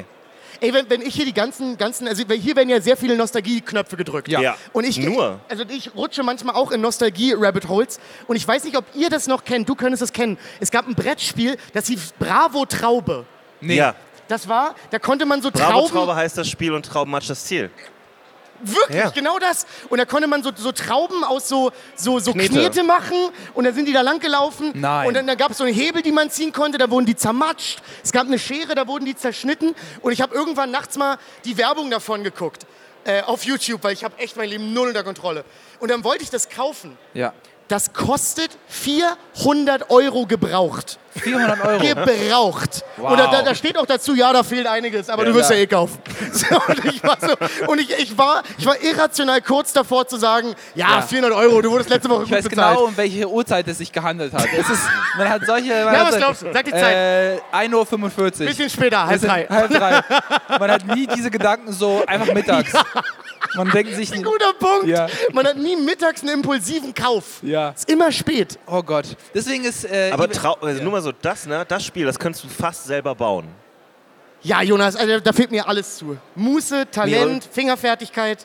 Ey, wenn, wenn ich hier die ganzen, ganzen, also hier werden ja sehr viele Nostalgie-Knöpfe gedrückt. Ja. Ja. Und ich, Nur. Also ich rutsche manchmal auch in Nostalgie-Rabbit-Holes. Und ich weiß nicht, ob ihr das noch kennt. Du könntest es kennen. Es gab ein Brettspiel, das hieß Bravo Traube. Nee. Ja. Das war, da konnte man so Bravo Trauben... Traube heißt das Spiel und Traubenmatsch das Ziel. Wirklich, Ja. genau das. Und da konnte man so, so Trauben aus so, so, so Knete. Knete. machen und dann sind die da lang gelaufen. Nein. Und dann, dann gab es so einen Hebel, die man ziehen konnte, da wurden die zermatscht. Es gab eine Schere, da wurden die zerschnitten. Und ich habe irgendwann nachts mal die Werbung davon geguckt. Äh, auf YouTube, weil ich habe echt mein Leben null unter Kontrolle. Und dann wollte ich das kaufen. Ja. Das kostet vierhundert Euro gebraucht. vierhundert Euro. Gebraucht. Wow. Und da, da steht auch dazu, ja, da fehlt einiges, aber du wirst ja, Ja. eh kaufen. So, und ich war, so, und ich, ich, war, ich war irrational kurz davor zu sagen, ja, Ja. vierhundert Euro, du wurdest letzte Woche Ich gut weiß bezahlt. genau, um welche Uhrzeit es sich gehandelt hat. Es ist, man hat solche... Man Ja, hat was so- glaubst du? Sag die Zeit. Äh, ein Uhr fünfundvierzig. Bisschen später, halb Wir drei. sind Halb drei. Man hat nie diese Gedanken so einfach mittags. Man denkt sich... Guter Punkt. Ja. Man hat nie mittags einen impulsiven Kauf. Ja. Ist immer spät. Oh Gott. Deswegen ist... Äh, Aber eBay- trau also nur mal so, das, ne, das Spiel, das könntest du fast selber bauen. Ja, Jonas, also, da fehlt mir alles zu. Muße, Talent, Nee. Fingerfertigkeit.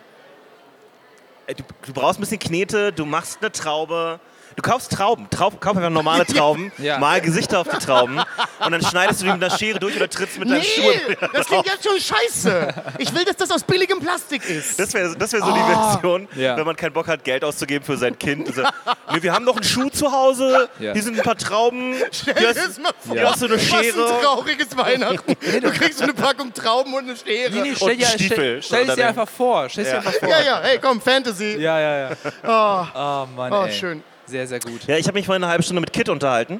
Äh, Du, du brauchst ein bisschen Knete, du machst eine Traube. Du kaufst Trauben, Traub, kauf einfach normale Trauben, Ja. mal Gesichter auf die Trauben und dann schneidest du die mit einer Schere durch oder trittst mit deinen Nee, Schuhen. das klingt jetzt schon scheiße. Ich will, dass das aus billigem Plastik ist. Das wäre das wär so die Version, Ja. wenn man keinen Bock hat, Geld auszugeben für sein Kind. Also, nee, wir haben noch einen Schuh zu Hause, Ja. hier sind ein paar Trauben, Stell hier dir hast, das mal vor. hier hast du eine Was ein Schere. trauriges Weihnachten. Du kriegst so eine Packung Trauben und eine Schere. Nee, nee, stell dir, Stiefel. stell, stell es dir Oder einfach vor. Stell es dir Ja. einfach vor. Ja, ja, hey, komm, Fantasy. Ja, ja, ja. Oh, Oh Mann, oh ey. schön. Sehr, sehr gut. Ja, ich habe mich vorhin eine halbe Stunde mit Kit unterhalten.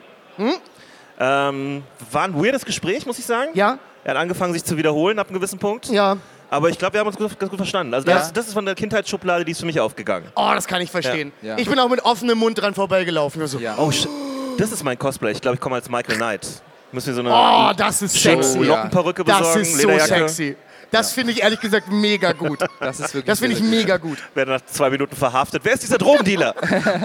Ähm, war ein weirdes Gespräch, muss ich sagen. Ja, Er hat angefangen, sich zu wiederholen ab einem gewissen Punkt. ja. Aber ich glaube, wir haben uns gut, ganz gut verstanden. Also Ja. das, das ist von der Kindheitsschublade, die ist für mich aufgegangen. Oh, das kann ich verstehen. Ja. Ja. Ich bin auch mit offenem Mund dran vorbeigelaufen. Ich war so, Ja. Oh, sh- das ist mein Cosplay. Ich glaube, ich komme als Michael Knight. Müssen wir so eine oh, das ist schöne sexy. Lockenperücke Das besorgen, ist so Lederjacke. sexy. Das finde ich ehrlich gesagt mega gut. Das ist wirklich Das finde ich sehr, sehr mega gut. Werde nach zwei Minuten verhaftet. Wer ist dieser Drogendealer?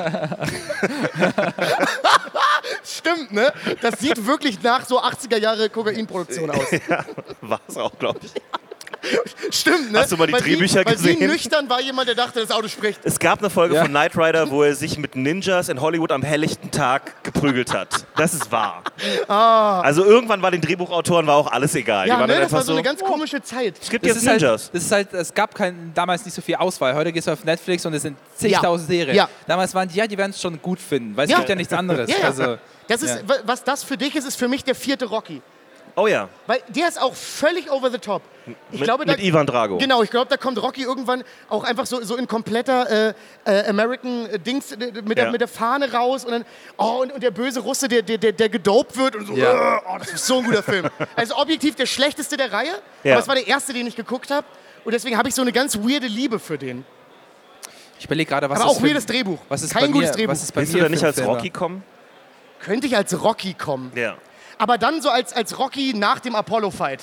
Stimmt, ne? Das sieht wirklich nach so achtziger Jahre Kokainproduktion aus. Ja, war es auch, glaube ich. Stimmt, ne? Hast du mal die weil Drehbücher sie, weil gesehen? sie nüchtern war jemand, der dachte, das Auto spricht. Es gab eine Folge Ja. von Knight Rider, wo er sich mit Ninjas in Hollywood am helllichten Tag geprügelt hat. Das ist wahr. Also irgendwann war den Drehbuchautoren war auch alles egal. Die Ja, waren ne? dann Das war einfach so eine so, ganz komische Zeit. es gibt Das jetzt ist, halt, Ninjas. das ist halt, es gab kein, damals nicht so viel Auswahl. Heute gehst du auf Netflix und es sind zigtausend Serien. Ja. Damals waren die, ja, die werden es schon gut finden, weil es Ja. gibt ja nichts anderes. Ja, ja. Also, Das ist, ja. wa- was das für dich ist, ist für mich der vierte Rocky. Oh ja, Weil der ist auch völlig over the top. Ich mit, glaube, da, mit Ivan Drago. Genau, ich glaube, da kommt Rocky irgendwann auch einfach so, so in kompletter äh, äh, American äh, Dings äh, mit, der, Ja. mit der Fahne raus und dann, oh, und, und der böse Russe, der, der, der, der gedopt wird und so, Ja. äh, oh, das ist so ein guter Film. Also objektiv der schlechteste der Reihe, Ja. aber es war der erste, den ich geguckt habe und deswegen habe ich so eine ganz weirde Liebe für den. Ich überlege gerade, was Aber ist auch für, weirdes Drehbuch. was ist Kein bei mir, gutes Drehbuch. Was ist bei Willst mir du da für nicht ein als Film? Rocky kommen? Könnte ich als Rocky kommen. Ja. Aber dann so als, als Rocky nach dem Apollo-Fight.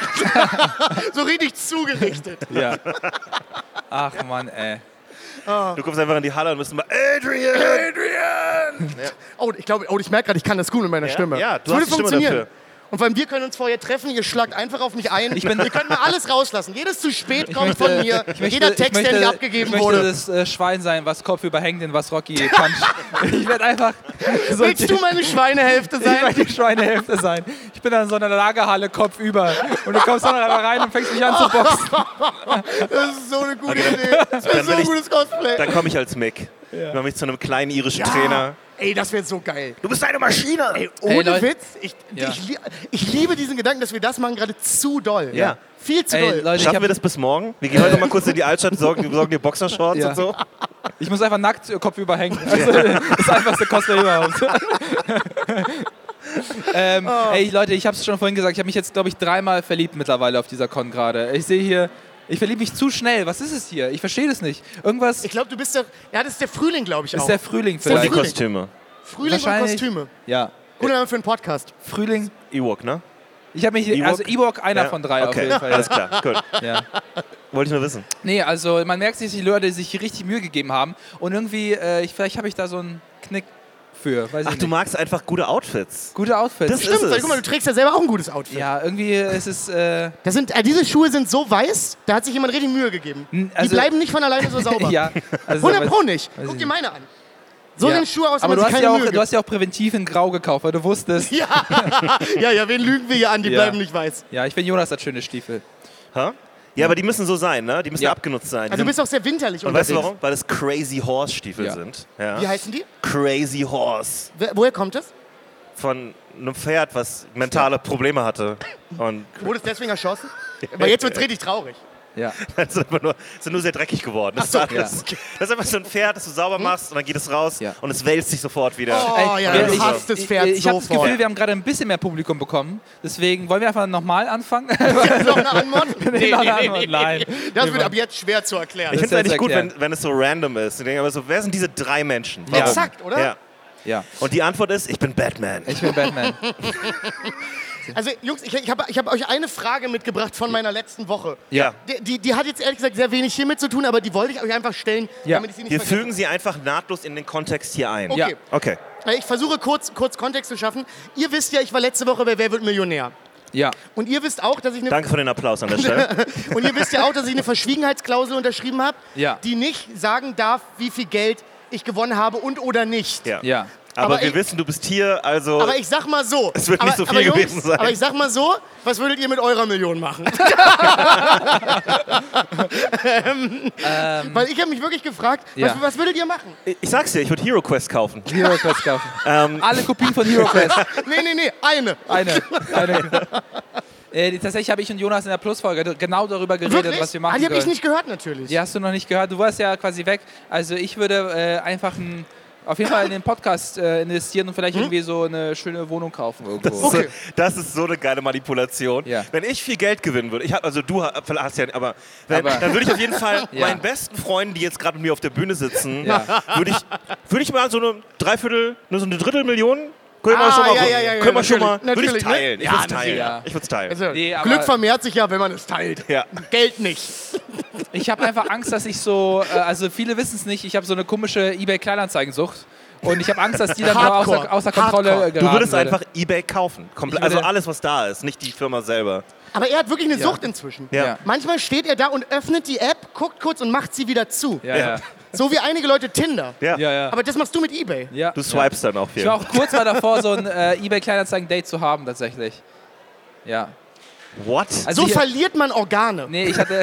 So richtig zugerichtet. Ja. Ach Mann, ey. Du kommst einfach in die Halle und bist mal Adrian! Adrian! Ja. Oh, ich glaube, oh, ich merke gerade, ich kann das gut mit meiner Ja? Stimme. Ja, du das würde hast die Stimme funktionieren. dafür. Und vor allem, wir können uns vorher treffen, ihr schlagt einfach auf mich ein. Ich bin- wir können mal alles rauslassen. Jedes zu spät kommt möchte- von mir. Ich möchte, Jeder Text, ich möchte, der nicht abgegeben ich möchte wurde. das äh, Schwein sein, was Kopf überhängt, in was Rocky puncht. Ich werde einfach so Willst du meine Schweinehälfte ich sein? werde die Schweinehälfte sein. Ich bin dann in so einer Lagerhalle Kopf über und du kommst dann einfach rein und fängst mich an zu boxen. Das ist so eine gute Okay, dann- Idee. Das dann ist so will ein ich- gutes Cosplay. Dann komme ich als Mick. Ja. Dann mich zu einem kleinen irischen Ja. Trainer. Ey, das wäre so geil. Du bist eine Maschine! Ey, ohne Ey, Leute. Witz, ich, Ja. ich, lie- ich liebe diesen Gedanken, dass wir das machen, gerade zu doll. Ja. Viel zu Ey, doll. Leute, ich, Schaffen hab, wir das bis morgen? Wir gehen heute noch mal kurz in die Altstadt, sorgen, besorgen dir Boxershorts Ja. und so. ich muss einfach nackt äh, Kopf überhängen. Also, das einfachste Cosplay überhaupt. ähm, Oh. Ey, Leute, ich habe es schon vorhin gesagt, ich habe mich jetzt, glaube ich, dreimal verliebt mittlerweile auf dieser Con gerade. Ich sehe hier, ich verliebe mich zu schnell. Was ist es hier? Ich verstehe das nicht. Irgendwas Ich glaube, du bist der. Ja, das ist der Frühling, glaube ich auch. ist der Frühling der Und die vielleicht. Frühling. Kostüme. Frühling und Wahrscheinlich. Kostüme. Ja, Guter Name für einen Podcast. Frühling. Ewok, ne? Ich habe mich, Ewok? also Ewok einer Ja. von drei auf Okay, jeden Fall. alles klar, gut. Ja. Wollte ich nur wissen. Nee, also man merkt sich, die Leute sich hier richtig Mühe gegeben haben und irgendwie, äh, ich, vielleicht habe ich da so einen Knick für. Weiß Ach, ich du nicht. magst einfach gute Outfits. Gute Outfits. Das Stimmt, ist weil es. guck mal, du trägst ja selber auch ein gutes Outfit. Ja, irgendwie ist es. Äh, Das sind, äh, diese Schuhe sind so weiß, da hat sich jemand richtig Mühe gegeben. also- die bleiben nicht von alleine so sauber. ja, also, hundert weiß- Pro nicht. weiß Guck ich dir nicht. meine an. So ja. sehen Schuhe aus, wenn Aber du man hast, sich ja keine auch, Mühe du gibt. hast ja auch präventiv in Grau gekauft, weil du wusstest. Ja, Ja, ja, ja, wen lügen wir hier an? Die Ja. bleiben nicht weiß. ja ich finde, Jonas hat schöne Stiefel. Ha? Ja, aber die müssen so sein, ne? Die müssen Ja. abgenutzt sein. Die Also du sind- bist auch sehr winterlich Und weißt du unterwegs. warum? Weil es Crazy Horse Stiefel Ja. sind. Ja. Wie heißen die? Crazy Horse. Wer, woher kommt das? Von einem Pferd, was mentale Probleme hatte. Und Wurde es deswegen erschossen? Aber jetzt wird es richtig traurig. Ja. es sind, einfach nur, sind nur sehr dreckig geworden. Das, Ach so, ist, alles, das ist einfach so ein Pferd, das du sauber machst und dann geht es raus Ja. und es wälzt sich sofort wieder. Oh ja, Ey, du ich- hasst das Pferd Ich, ich habe das sofort. Gefühl, wir haben gerade ein bisschen mehr Publikum bekommen. Deswegen wollen wir einfach nochmal anfangen. Noch eine Antwort? Nee, noch eine Antwort, nein. Das wird ab jetzt schwer zu erklären. Ich finde es jetzt eigentlich gut, erklären. wenn, wenn es so random ist. Ich denke aber so, wer sind diese drei Menschen? Ja. Exakt, oder? Ja. Ja, Und die Antwort ist, ich bin Batman. ich bin Batman. Also Jungs, ich, ich habe ich hab euch eine Frage mitgebracht von meiner letzten Woche. Ja. Die, die, die hat jetzt ehrlich gesagt sehr wenig hiermit zu tun, aber die wollte ich euch einfach stellen, Ja. damit ich sie nicht Wir vergesse. fügen sie einfach nahtlos in den Kontext hier ein. Okay. Ja. Okay. Äh, Ich versuche kurz, kurz Kontext zu schaffen. Ihr wisst ja, ich war letzte Woche bei Wer wird Millionär? Ja. Und ihr wisst auch, dass ich eine Danke für den Applaus an der Stelle. Und ihr wisst ja auch, dass ich eine Verschwiegenheitsklausel unterschrieben habe, Ja. die nicht sagen darf, wie viel Geld ich gewonnen habe und oder nicht. Ja. Ja. Aber, Aber wir ich- wissen, du bist hier, also Aber ich sag mal so. Es wird aber, nicht so viel aber Jungs, gewesen sein. Aber ich sag mal so, was würdet ihr mit eurer Million machen? ähm, Weil ich habe mich wirklich gefragt, Ja. was, was würdet ihr machen? ich sag's dir, ich würde Hero Quest kaufen. Hero Quest kaufen. Ähm, Alle Kopien von Hero Quest. Nee, nee, nee, eine. Eine. eine. Äh, tatsächlich habe ich und Jonas in der Plusfolge genau darüber geredet, Wirklich? was wir Ah, machen die habe ich können. nicht gehört natürlich. Die hast du noch nicht gehört. Du warst ja quasi weg. Also ich würde äh, einfach ein, auf jeden Fall in den Podcast äh, investieren und vielleicht irgendwie so eine schöne Wohnung kaufen irgendwo. das, ist Okay. so, das ist so eine geile Manipulation. Ja. Wenn ich viel Geld gewinnen würde, ich hab, also du hast ja, aber, wenn, Aber- dann würde ich auf jeden Fall Ja. meinen besten Freunden, die jetzt gerade mit mir auf der Bühne sitzen, Ja. würde ich, würde ich mal so eine Dreiviertel, nur so eine Drittelmillion, können wir Ah, schon mal, ja, ja, ja, können wir schon mal, natürlich, würde ich natürlich, ne? teilen. Ich Ja, würde es teilen. natürlich. Ich würde es teilen. Also, Nee, aber- Glück vermehrt sich ja, wenn man es teilt. Ja. Geld nicht. Ich habe einfach Angst, dass ich so, äh, also viele wissen es nicht, ich habe so eine komische eBay-Kleinanzeigensucht. Und ich habe Angst, dass die dann Hardcore. außer, außer Kontrolle Hardcore. äh, geraten Du würdest würde. einfach eBay kaufen. Komple Ich würde- also alles, was da ist, nicht die Firma selber. Aber er hat wirklich eine Sucht inzwischen. Ja. Ja. Manchmal steht er da und öffnet die App, guckt kurz und macht sie wieder zu. Ja, ja. So wie einige Leute Tinder. Ja. Ja, ja. Aber das machst du mit eBay. ja. Du swipest dann auch viel. Ich war auch kurz mal davor, so ein äh, eBay-Kleinanzeigen-Date zu haben, tatsächlich. Ja. What? Also So hier- verliert man Organe. Nee, ich hatte,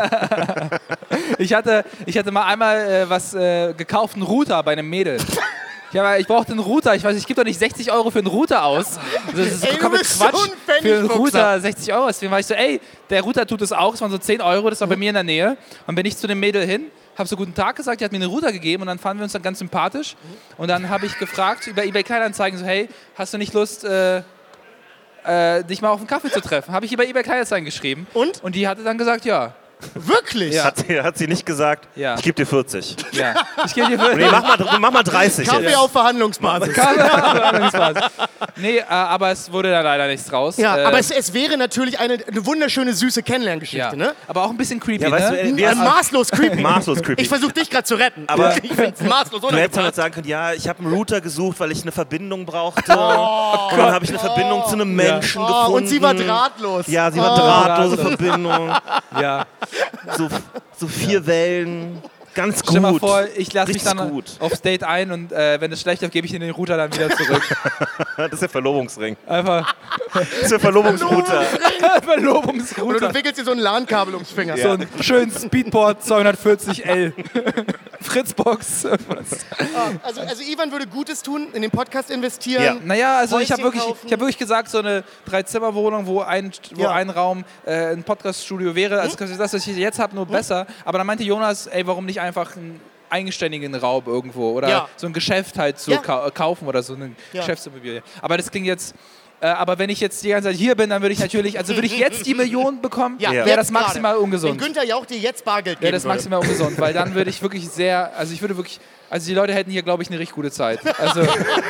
ich hatte, ich hatte mal einmal äh, was äh, gekauft, einen Router bei einem Mädel. Ich, hab, ich brauchte einen Router. Ich weiß, ich gebe doch nicht sechzig Euro für einen Router aus. Das ist Ey, du komplett bist Quatsch. so ein Für einen Pfennigfuchser. Router sechzig Euro. Deswegen war ich so, ey, der Router tut es auch. Es waren so zehn Euro, das war bei mir in der Nähe. Und bin ich zu dem Mädel hin, habe so guten Tag gesagt, die hat mir einen Router gegeben und dann fanden wir uns dann ganz sympathisch. Und dann habe ich gefragt über eBay Kleinanzeigen so, hey, hast du nicht Lust, äh, äh, dich mal auf einen Kaffee zu treffen? Habe ich über eBay Kleinanzeigen geschrieben. Und? Und die hatte dann gesagt, ja. Wirklich? Ja. Hat, sie, hat sie nicht gesagt, Ja. ich gebe dir vierzig. Ja. Ich gebe dir Nee, mach mal, mach mal dreißig Kaffee jetzt. auf Verhandlungsbasis. Nee, äh, aber es wurde da leider nichts draus. Ja, äh, aber es, es wäre natürlich eine, eine wunderschöne, süße ja. Kennenlerngeschichte, ne? Aber auch ein bisschen creepy, Ja, weißt ne? du, äh, Ja, wir- maßlos creepy. Maßlos creepy. Ich versuche dich gerade zu retten. Aber- ich finde es maßlos Du hättest unangebracht. halt sagen können, ja, ich habe einen Router gesucht, weil ich eine Verbindung brauchte. und dann habe ich eine Verbindung zu einem Menschen Oh, gefunden. und sie war drahtlos. Ja, sie war Oh. drahtlose Drahtlos. Verbindung. Ja. So, so vier Wellen. Ganz gut. Stell mal vor, ich lasse mich Richtig dann gut. aufs Date ein und äh, wenn es schlecht läuft, gebe ich den Router dann wieder zurück. Das ist der Verlobungsring. Einfach Das ist der Verlobungsrouter. Oder Verlobungsrouter. du wickelst dir so ein LAN-Kabel ums Finger. So ein schönen Speedboard zweihundertvierzig L. Fritzbox. Also, also Ivan würde Gutes tun, in den Podcast investieren. Ja. Naja, also ich habe Häuschen wirklich, kaufen. ich hab wirklich gesagt, so eine Drei-Zimmer-Wohnung, wo ein, wo Ja. ein Raum äh, ein Podcast-Studio wäre. Also das, was ich jetzt habe, nur besser. Aber dann meinte Jonas, ey, warum nicht einfach einen eigenständigen Raum irgendwo oder Ja. so ein Geschäft halt zu Ja. kau kaufen oder so eine Ja. Geschäftsimmobilie. Aber das klingt jetzt... Äh, aber wenn ich jetzt die ganze Zeit hier bin, dann würde ich natürlich, also würde ich jetzt die Million bekommen, Ja, wäre jetzt das maximal gerade. ungesund. Wenn Günther Jauch dir jetzt Bargeld Wäre geben das würde. maximal ungesund, weil dann würde ich wirklich sehr, also ich würde wirklich, also die Leute hätten hier, glaube ich, eine richtig gute Zeit. Also,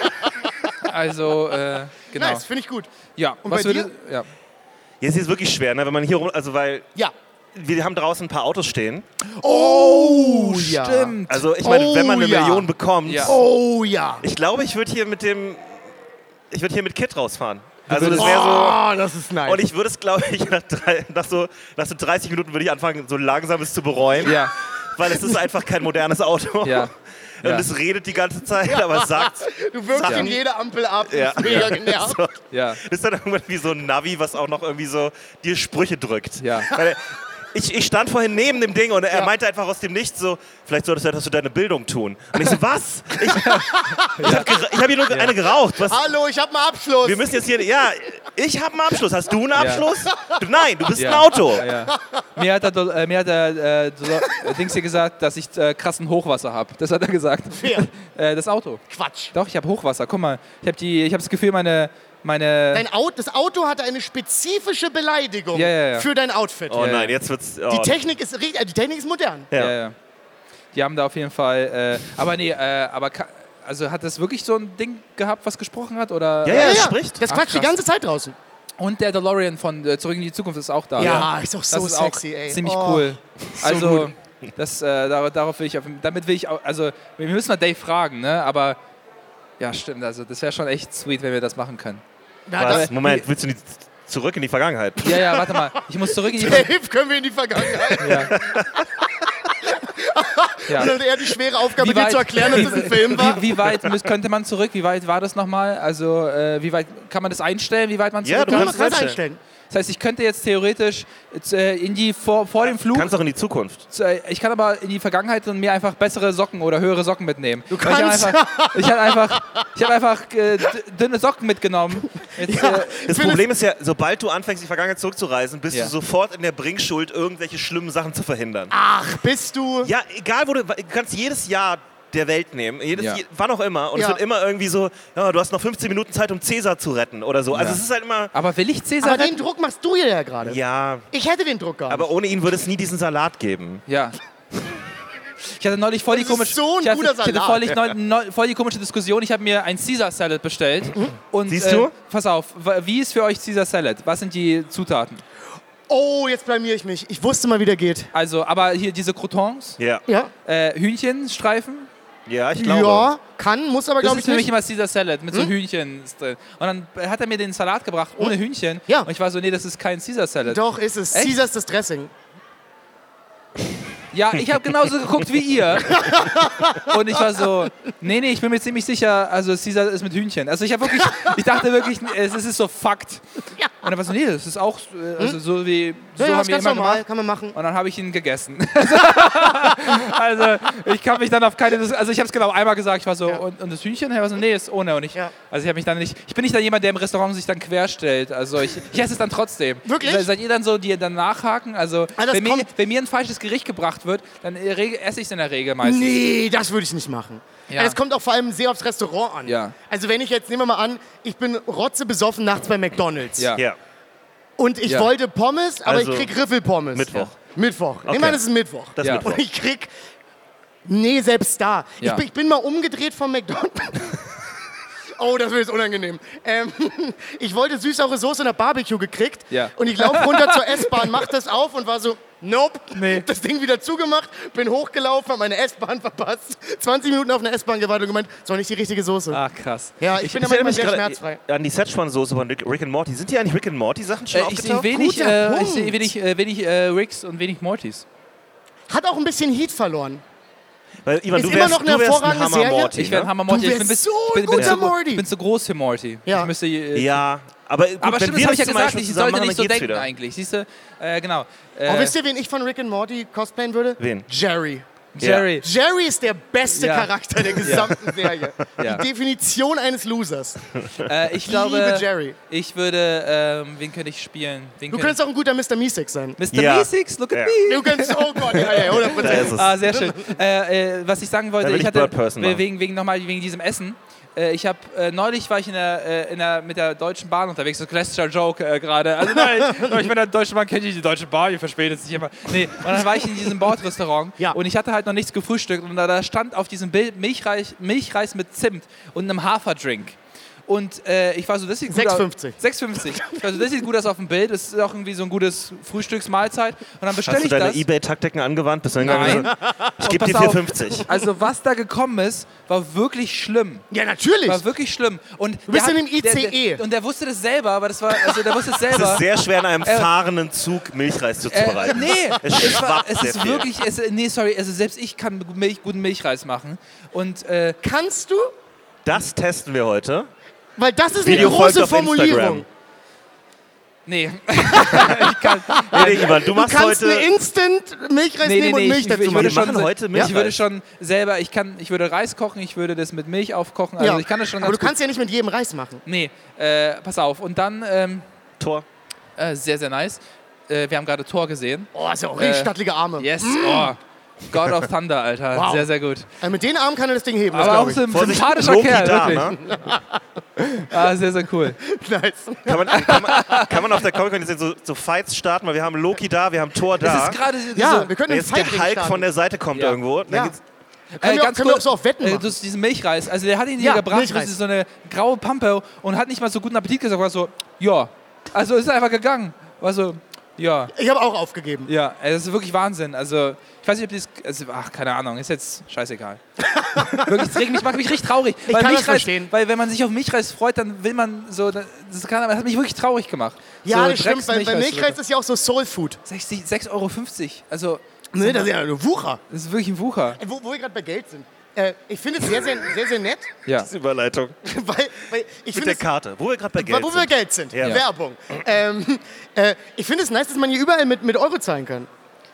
also äh, genau. Nice, finde ich gut. Ja, Und was bei würde, ja. Jetzt ist es wirklich schwer, ne? Wenn man hier rum, also weil Ja. wir haben draußen ein paar Autos stehen. Oh, ja. Stimmt. Also ich meine, Oh, wenn man eine ja. Million bekommt, Ja. Oh ja. ich glaube, ich würde hier mit dem, ich würde hier mit Kit rausfahren. Also das wäre so. Oh, das ist nice. Und ich würde es, glaube ich, nach, drei, nach, so, nach so dreißig Minuten würde ich anfangen, so langsam es zu bereuen. Ja. Weil es ist einfach kein modernes Auto. Ja. Und Ja. es redet die ganze Zeit, aber es sagt. Du wirkst Ja. in jede Ampel ab. Ja. Das ist mega genervt. So. Ja. Das ist dann irgendwann wie so ein Navi, was auch noch irgendwie so dir Sprüche drückt. Ja. Weil ich, ich stand vorhin neben dem Ding und er Ja. meinte einfach aus dem Nichts so, vielleicht solltest du etwas für deine Bildung tun. Und ich so, was? Ich, ich habe hab hier nur eine geraucht. Was? Hallo, ich hab einen Abschluss. Wir müssen jetzt hier, ja, ich habe einen Abschluss. Hast du einen Abschluss? Du, nein, du bist Ja. ein Auto. Ja. Mir hat der, äh, mir hat der äh, so- Dings hier gesagt, dass ich äh, krassen Hochwasser habe. Das hat er gesagt. Wer? Äh, das Auto. Quatsch. Doch, ich habe Hochwasser. Guck mal, ich habe die, ich habe das Gefühl, meine, meine. Dein Auto, das Auto hatte eine spezifische Beleidigung Ja, ja, ja. für dein Outfit. Oh Ja. nein, jetzt wird's. Oh. Die Technik ist richtig, äh, die Technik ist modern. Ja. Ja, ja. Die haben da auf jeden Fall. Äh, aber nee, äh, aber ka- also hat das wirklich so ein Ding gehabt, was gesprochen hat oder? Ja, ja, es spricht. Das Ach, quatscht die krass. ganze Zeit draußen. Und der DeLorean von äh, Zurück in die Zukunft ist auch da. Ja, ist auch Das so ist sexy, auch ey. ziemlich Oh. cool. Also gut. das, äh, dar- darauf will ich, auf, damit will ich auch, also wir müssen mal Dave fragen, ne? Aber ja, stimmt. Also das wäre schon echt sweet, wenn wir das machen können. Na, Was? das, Moment, willst du nicht zurück in die Vergangenheit? Ja, ja, warte mal. Ich muss zurück in die. Dave, können wir in die Vergangenheit. Ja. Ja. Und dann eher die schwere Aufgabe, Wie dir weit- zu erklären, dass das ein Film war. Wie, wie weit müß, könnte man zurück? Wie weit war das nochmal? Also, äh, wie weit kann man das einstellen? Wie weit man Ja, zurück du kann? Kann kannst man es krass einstellen. einstellen. Das heißt, ich könnte jetzt theoretisch jetzt, äh, in die vor, vor dem Flug. Kannst auch in die Zukunft. äh, Ich kann aber in die Vergangenheit und mir einfach bessere Socken oder höhere Socken mitnehmen. Du kannst. Ich habe einfach, ich hab einfach äh, d- dünne Socken mitgenommen. Jetzt, äh, Das Problem ist ja, sobald du anfängst, in die Vergangenheit zurückzureisen, bist Ja. du sofort in der Bringschuld, irgendwelche schlimmen Sachen zu verhindern. Ach, bist du... Ja, egal wo du, du kannst jedes Jahr der Welt nehmen, jedes, Ja. je, wann auch immer. Und Ja. es wird immer irgendwie so, ja, du hast noch fünfzehn Minuten Zeit, um Cäsar zu retten oder so. Also Ja. es ist halt immer, aber will ich Cäsar Aber den retten? Druck machst du ja gerade. ja, Ich hätte den Druck gar nicht. aber ohne ihn würde es nie diesen Salat geben. Ja. Ich hatte neulich voll die Das ist komische, so ein ich hatte, guter ich hatte Salat. voll, die, neu, neu, voll die komische Diskussion. Ich habe mir ein Caesar Salad bestellt. Und, Siehst du? Äh, pass auf, w- wie ist für euch Caesar Salad? Was sind die Zutaten? Oh, jetzt blamier ich mich. Ich wusste mal, wie der geht. Also, aber hier diese Croutons, Ja, Ja? äh, Hühnchenstreifen. ja, ich glaube. Ja, kann, muss aber, Das glaube ist ich, für mich nicht. immer Caesar Salad mit so Hühnchen drin. Und dann hat er mir den Salat gebracht ohne Hühnchen. Ja. Und ich war so, nee, das ist kein Caesar Salad. Doch, ist es. Echt? Caesar ist das Dressing. Ja, ich habe genauso geguckt wie ihr. Und ich war so, nee, nee, ich bin mir ziemlich sicher, also Caesar ist mit Hühnchen. Also ich habe wirklich, ich dachte wirklich, es ist so Fakt. Und dann war so, nee, das ist auch äh, also so wie, so Ja, ja, haben ist wir ganz immer normal, gemacht. kann man machen. Und dann habe ich ihn gegessen. Also ich kann mich dann auf keine, also ich habe es genau einmal gesagt, ich war so, Ja. und, und das Hühnchen? Er war so, nee, ist ohne. Und ich, Ja. also ich habe mich dann nicht, ich bin nicht dann jemand, der im Restaurant sich dann querstellt. Also ich, ich esse es dann trotzdem. Wirklich? Se- Seid ihr dann so, die dann nachhaken? Also Ah, das wenn, mir, kommt- wenn mir ein falsches Gericht gebracht wird, dann äh, reg- esse ich es in der Regel meistens. Nee, das würde ich nicht machen. Ja. Es kommt auch vor allem sehr aufs Restaurant an. Ja. Also wenn ich jetzt, nehmen wir mal an, ich bin rotzebesoffen nachts bei McDonalds. Ja. Ja, Und ich Ja. wollte Pommes, aber Also ich krieg Riffelpommes. Mittwoch. Mittwoch. Okay. Nehmen wir an, es ist Mittwoch. das Ja. ist Mittwoch. Und ich krieg... Nee, selbst da. Ja. Ich, bin, ich bin mal umgedreht vom McDonalds. Oh, das wird jetzt unangenehm. Ähm, ich wollte süß-saure Soße nach Barbecue gekriegt. Ja. Und ich laufe runter zur S-Bahn, mach das auf und war so, nope. Nee. Das Ding wieder zugemacht, bin hochgelaufen, hab meine S-Bahn verpasst. zwanzig Minuten auf eine S-Bahn gewartet und gemeint, das war nicht die richtige Soße. Ah, krass. Ja, ich, bin Ich aber erinnere immer mich sehr gerade schmerzfrei. an die Szechuan-Soße von Rick Rick and Morty. Sind die eigentlich Rick and Morty Sachen schon Äh, ich sehe aufgetaucht? wenig, Guter äh, ich Punkt. sehe wenig, äh, wenig äh, Ricks und wenig Mortys. Hat auch ein bisschen Heat verloren. Weil, Ivan, Ist du immer wärst, noch eine du wärst ein hervorragende Hammer Serie. Morty. Ich wäre ein ne? Hammer Morty. Du Ich bin, wärst bis, so ein bin, bin, guter zu, Morty. bin zu groß für Morty. Ja. Ich müsste, äh, Ja, aber, gut, Aber wenn stimmt, wir das habe ich ja zum gesagt. Beispiel Ich zusammen sollte machen, nicht so dann geht's denken wieder. eigentlich. Siehst du? Äh, genau. Äh, Oh, wisst ihr, wen ich von Rick and Morty cosplayen würde? Wen? Jerry. Jerry. Jerry ist der beste Ja. Charakter der gesamten Serie. Ja. Die Definition eines Losers. Äh, ich Ich glaube, liebe Jerry. ich würde, ähm, wen könnte ich spielen? Wen Du könnte könntest auch ein guter Mister Meeseeks sein. ich, Mister Ja. Meeseeks, look at Ja. me. Du könntest, oh Gott, ja, ja, hundert Da Prozent. ist es. Ah, sehr schön. Äh, äh, was ich sagen wollte, Da will ich ich hatte Bird Person machen. wegen, wegen nochmal wegen diesem Essen. Äh, ich habe äh, neulich war ich in der, äh, in der, mit der Deutschen Bahn unterwegs, so klassischer Joke äh, gerade. Also nein, ich bin der Deutschen Bahn, kennt ihr die Deutsche Bahn, ihr verspätet sich immer. Nee, und dann war ich in diesem Bordrestaurant Ja. und ich hatte halt noch nichts gefrühstückt und da, da stand auf diesem Bild Milchreis, Milchreis mit Zimt und einem Haferdrink. Und äh, ich war so, das sieht gut sechs aus. fünfzig. sechs fünfzig. Also das sieht gut aus auf dem Bild. Das ist auch irgendwie so ein gutes Frühstücksmahlzeit. Und dann bestelle Hast ich du deine das. eBay-Taktiken angewandt? Bist du Nein. so, ich gebe pass dir vier auf. fünfzig. Also was da gekommen ist, war wirklich schlimm. Ja, natürlich. War wirklich schlimm. Und Du bist der in dem I C Der, E. der, und der wusste das selber, aber das war, also der wusste es Es selber. ist sehr schwer, in einem Äh, fahrenden Zug Milchreis Äh, zuzubereiten. nee, Es es, war, schwappt es sehr ist viel. wirklich, es, nee, sorry, also selbst ich kann Milch, guten Milchreis machen. Und äh, Kannst du? Das testen wir heute. Weil das ist Video eine folgt große auf Formulierung. Instagram. nee. ich kann, Nee, Ivan, du Du machst kannst heute... eine Instant Milchreis nee, nee, nehmen und nee, Milch ich, dazu ich würde machen. Wir schon, machen heute ich Milchreis. würde schon selber, ich kann, ich würde Reis kochen, ich würde das mit Milch aufkochen, also Ja. ich kann das schon Aber ganz du kannst ja nicht mit jedem Reis machen. gut. Nee, äh, pass auf. Und dann, ähm, Tor. äh, sehr, sehr nice. Äh, wir haben gerade Tor gesehen. Oh, ist ja auch richtig Äh, stattliche Arme. Yes, oh. God of Thunder, Alter. Wow. Sehr, sehr gut. Also mit den Armen kann er das Ding heben, das Aber auch glaube so ich. ein Vorsicht, sympathischer Loki Kerl, da, wirklich. ne? Ah, sehr, sehr cool. Nice. Kann man, kann, man, kann man auf der Comic-Con jetzt so, so Fights starten, weil wir haben Loki da, wir haben Thor Das da. ist gerade so, Ja, so, wir können einen Jetzt der Fight Hulk starten. von der Seite kommt Ja. irgendwo. Dann Ja. geht's, Können wir, auch, können wir auch kurz, so auf Wetten äh, machen. du hast diesen Milchreis. Also der hat ihn Ja, hier gebracht, Milchreis. das ist so eine graue Pampe und hat nicht mal so guten Appetit gesagt, war so, ja. Also ist einfach gegangen. War so, ja. Ich habe auch aufgegeben. Ja, ey, das ist wirklich Wahnsinn. Also, ich weiß nicht, ob das. Also, ach, keine Ahnung, ist jetzt scheißegal. Wirklich, das regt mich, macht mich richtig traurig. Ich weil kann das Milchreis, verstehen. Weil, wenn man sich auf Milchreis freut, dann will man so. Das, kann, das hat mich wirklich traurig gemacht. Ja, so das stimmt, weil bei Drecks-Milchreis Milchreis ist ja auch so Soul Food. sechs Euro fünfzig. Also, Nee, das ist ja eine Wucher. das ist wirklich ein Wucher. Äh, Wo, wo wir gerade bei Geld sind. Äh, ich finde es sehr, sehr, sehr, sehr nett, Ja. das ist Überleitung. weil, weil ich Mit finde der es... Karte, wo wir gerade bei Geld Wo wir sind. Geld sind. Ja. Werbung. Ähm, äh, ich finde es nice, dass man hier überall mit, mit Euro zahlen kann.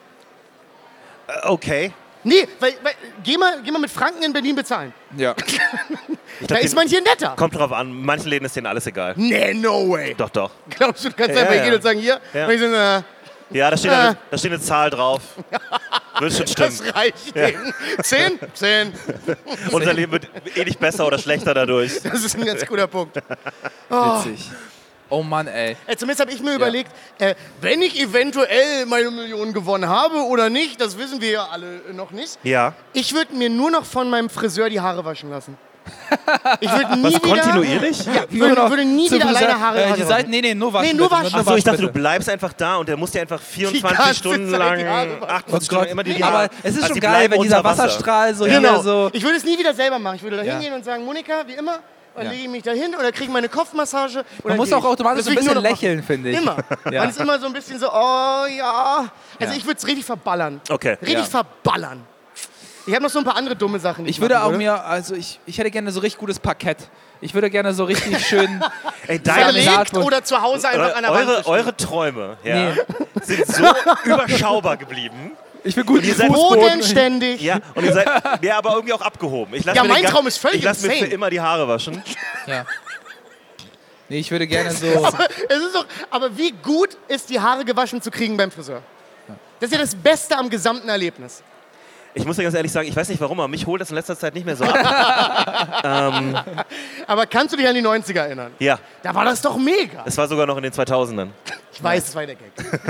Äh, Okay. Nee, weil, weil geh, mal, geh mal mit Franken in Berlin bezahlen. Ja. Ich Da glaub, ist den- man hier netter. Kommt drauf an, manchen Läden ist denen alles egal. Nee, no way. Doch, doch. Glaubst du, du kannst Ja, einfach ja. gehen und sagen, hier, Ja. und ich so, äh, Ja, da steht, Äh. eine, da steht eine Zahl drauf. Wird schon stimmen. das reicht denen. Zehn? Zehn. Unser Leben wird eh nicht besser oder schlechter dadurch. Das ist ein ganz guter Punkt. Witzig. Oh Mann, ey. Äh, zumindest habe ich mir überlegt, äh, wenn ich eventuell meine Million gewonnen habe oder nicht, das wissen wir ja alle noch nicht. Ja. Ich würde mir nur noch von meinem Friseur die Haare waschen lassen. Ich würde nie Was, wieder... kontinuierlich? Ja, ich würde, würde nie Zum wieder Friseur- alleine Haare, äh, Haare Die Seiten, nee, nee, nur waschen. Nee, nur bitte, waschen. Achso, ich dachte, du bitte. bleibst einfach da und der muss dir einfach ganze vierundzwanzig Stunden Zeit lang die Haare waschen. achtundvierzig Oh Stunden Gott. immer die, die Haare. Aber es ist Also schon die geil, bleiben wenn dieser unter Wasser. Wasserstrahl so Genau. hier so. Ich würde es nie wieder selber machen. Ich würde da Ja. hingehen und sagen, Monika, wie immer, dann Ja. lege ich mich da hin oder kriege meine Kopfmassage. Und Man dann muss gehe auch ich. automatisch Das ein will ich bisschen nur noch machen. lächeln, finde ich. Immer. Ja. Man ist immer so ein bisschen so, oh ja. Also Ja. ich würde es richtig verballern. Okay. Richtig Ja. verballern. Ich habe noch so ein paar andere dumme Sachen. die Ich würde machen auch würde. mir, also ich, ich hätte gerne so richtig gutes Parkett. Ich würde gerne so richtig schön. Ey, deine, Laminat- Verlegt oder zu Hause einfach an der Wand eure, bestehen. eure Träume ja, Nee. sind so überschaubar geblieben. Ich will guten ihr seid Bodenständig. Ja, und ihr seid ja, aber irgendwie auch abgehoben. Ich lass Ja, mir den mein gan- Traum ist völlig Ich lasse mir für insane. immer die Haare waschen. Ja. Nee, ich würde gerne so. Aber, es ist doch, aber wie gut ist die Haare gewaschen zu kriegen beim Friseur? Das ist ja das Beste am gesamten Erlebnis. Ich muss dir ganz ehrlich sagen, ich weiß nicht warum, aber mich holt das in letzter Zeit nicht mehr so ab. ähm, Aber kannst du dich an die neunziger erinnern? ja, Da war das doch mega. es war sogar noch in den zweitausendern. Ich weiß, das war der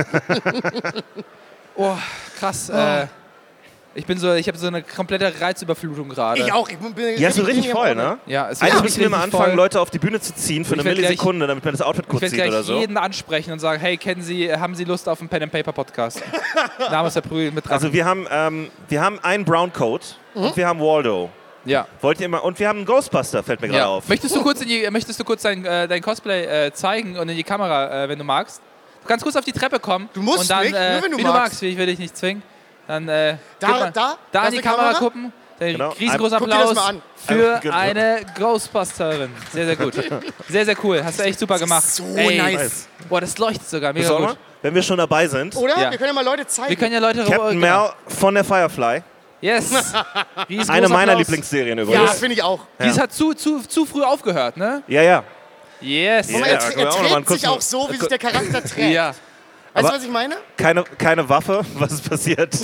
Gag. Oh, krass. Äh, ich bin so, ich habe so eine komplette Reizüberflutung gerade. Ich auch. Ich bin, Ja, ist so richtig am voll, Ende. ne? Ja, es wird Eigentlich wirklich müssen wir mal richtig anfangen, voll. Leute auf die Bühne zu ziehen für Ich eine werd gleich- Millisekunde, damit man das Outfit Ich kurz werde sieht gleich oder so. jeden ansprechen und sagen, hey, kennen Sie, haben Sie Lust auf einen Pen and Paper Podcast? Name ist der Prügel mit dran. Also wir haben, ähm, wir haben einen Brown Coat und wir haben Waldo. ja. Wollt ihr mal? Und wir haben einen Ghostbuster, fällt mir gerade Ja. auf. Möchtest du kurz, in die, möchtest du kurz dein, äh, dein Cosplay äh, zeigen und in die Kamera, äh, wenn du magst? Du kannst kurz auf die Treppe kommen. Du musst und dann, nicht, äh, nur wenn du wie magst. du magst. Ich will dich nicht zwingen. Dann äh, Da- gib mal, da? da Da in die ist die Kamera, Kamera? gucken. Der Genau. riesengroßer Guck dir das Applaus mal an. für Genau. eine Ghostbusterin. Sehr, sehr gut. Sehr, sehr cool. Hast du echt super gemacht. so Ey, nice. Boah, das leuchtet sogar. Mega Sollen wir? gut. Wenn wir schon dabei sind. Oder? Ja. Wir können ja mal Leute zeigen. Wir können ja Leute... Captain genau. Mel von der Firefly. Yes. Riesengroßer Eine meiner Applaus. Lieblingsserien Ja, übrigens. das finde ich auch. Die ist- hat zu, zu, zu früh aufgehört, ne? Ja, ja. Yes. Ja, Aber er, können er wir auch noch mal trägt einen sich kurzen- auch so, wie sich der Charakter trägt. Ja. Weißt du, Aber- was ich meine? Keine, keine Waffe. Was ist passiert?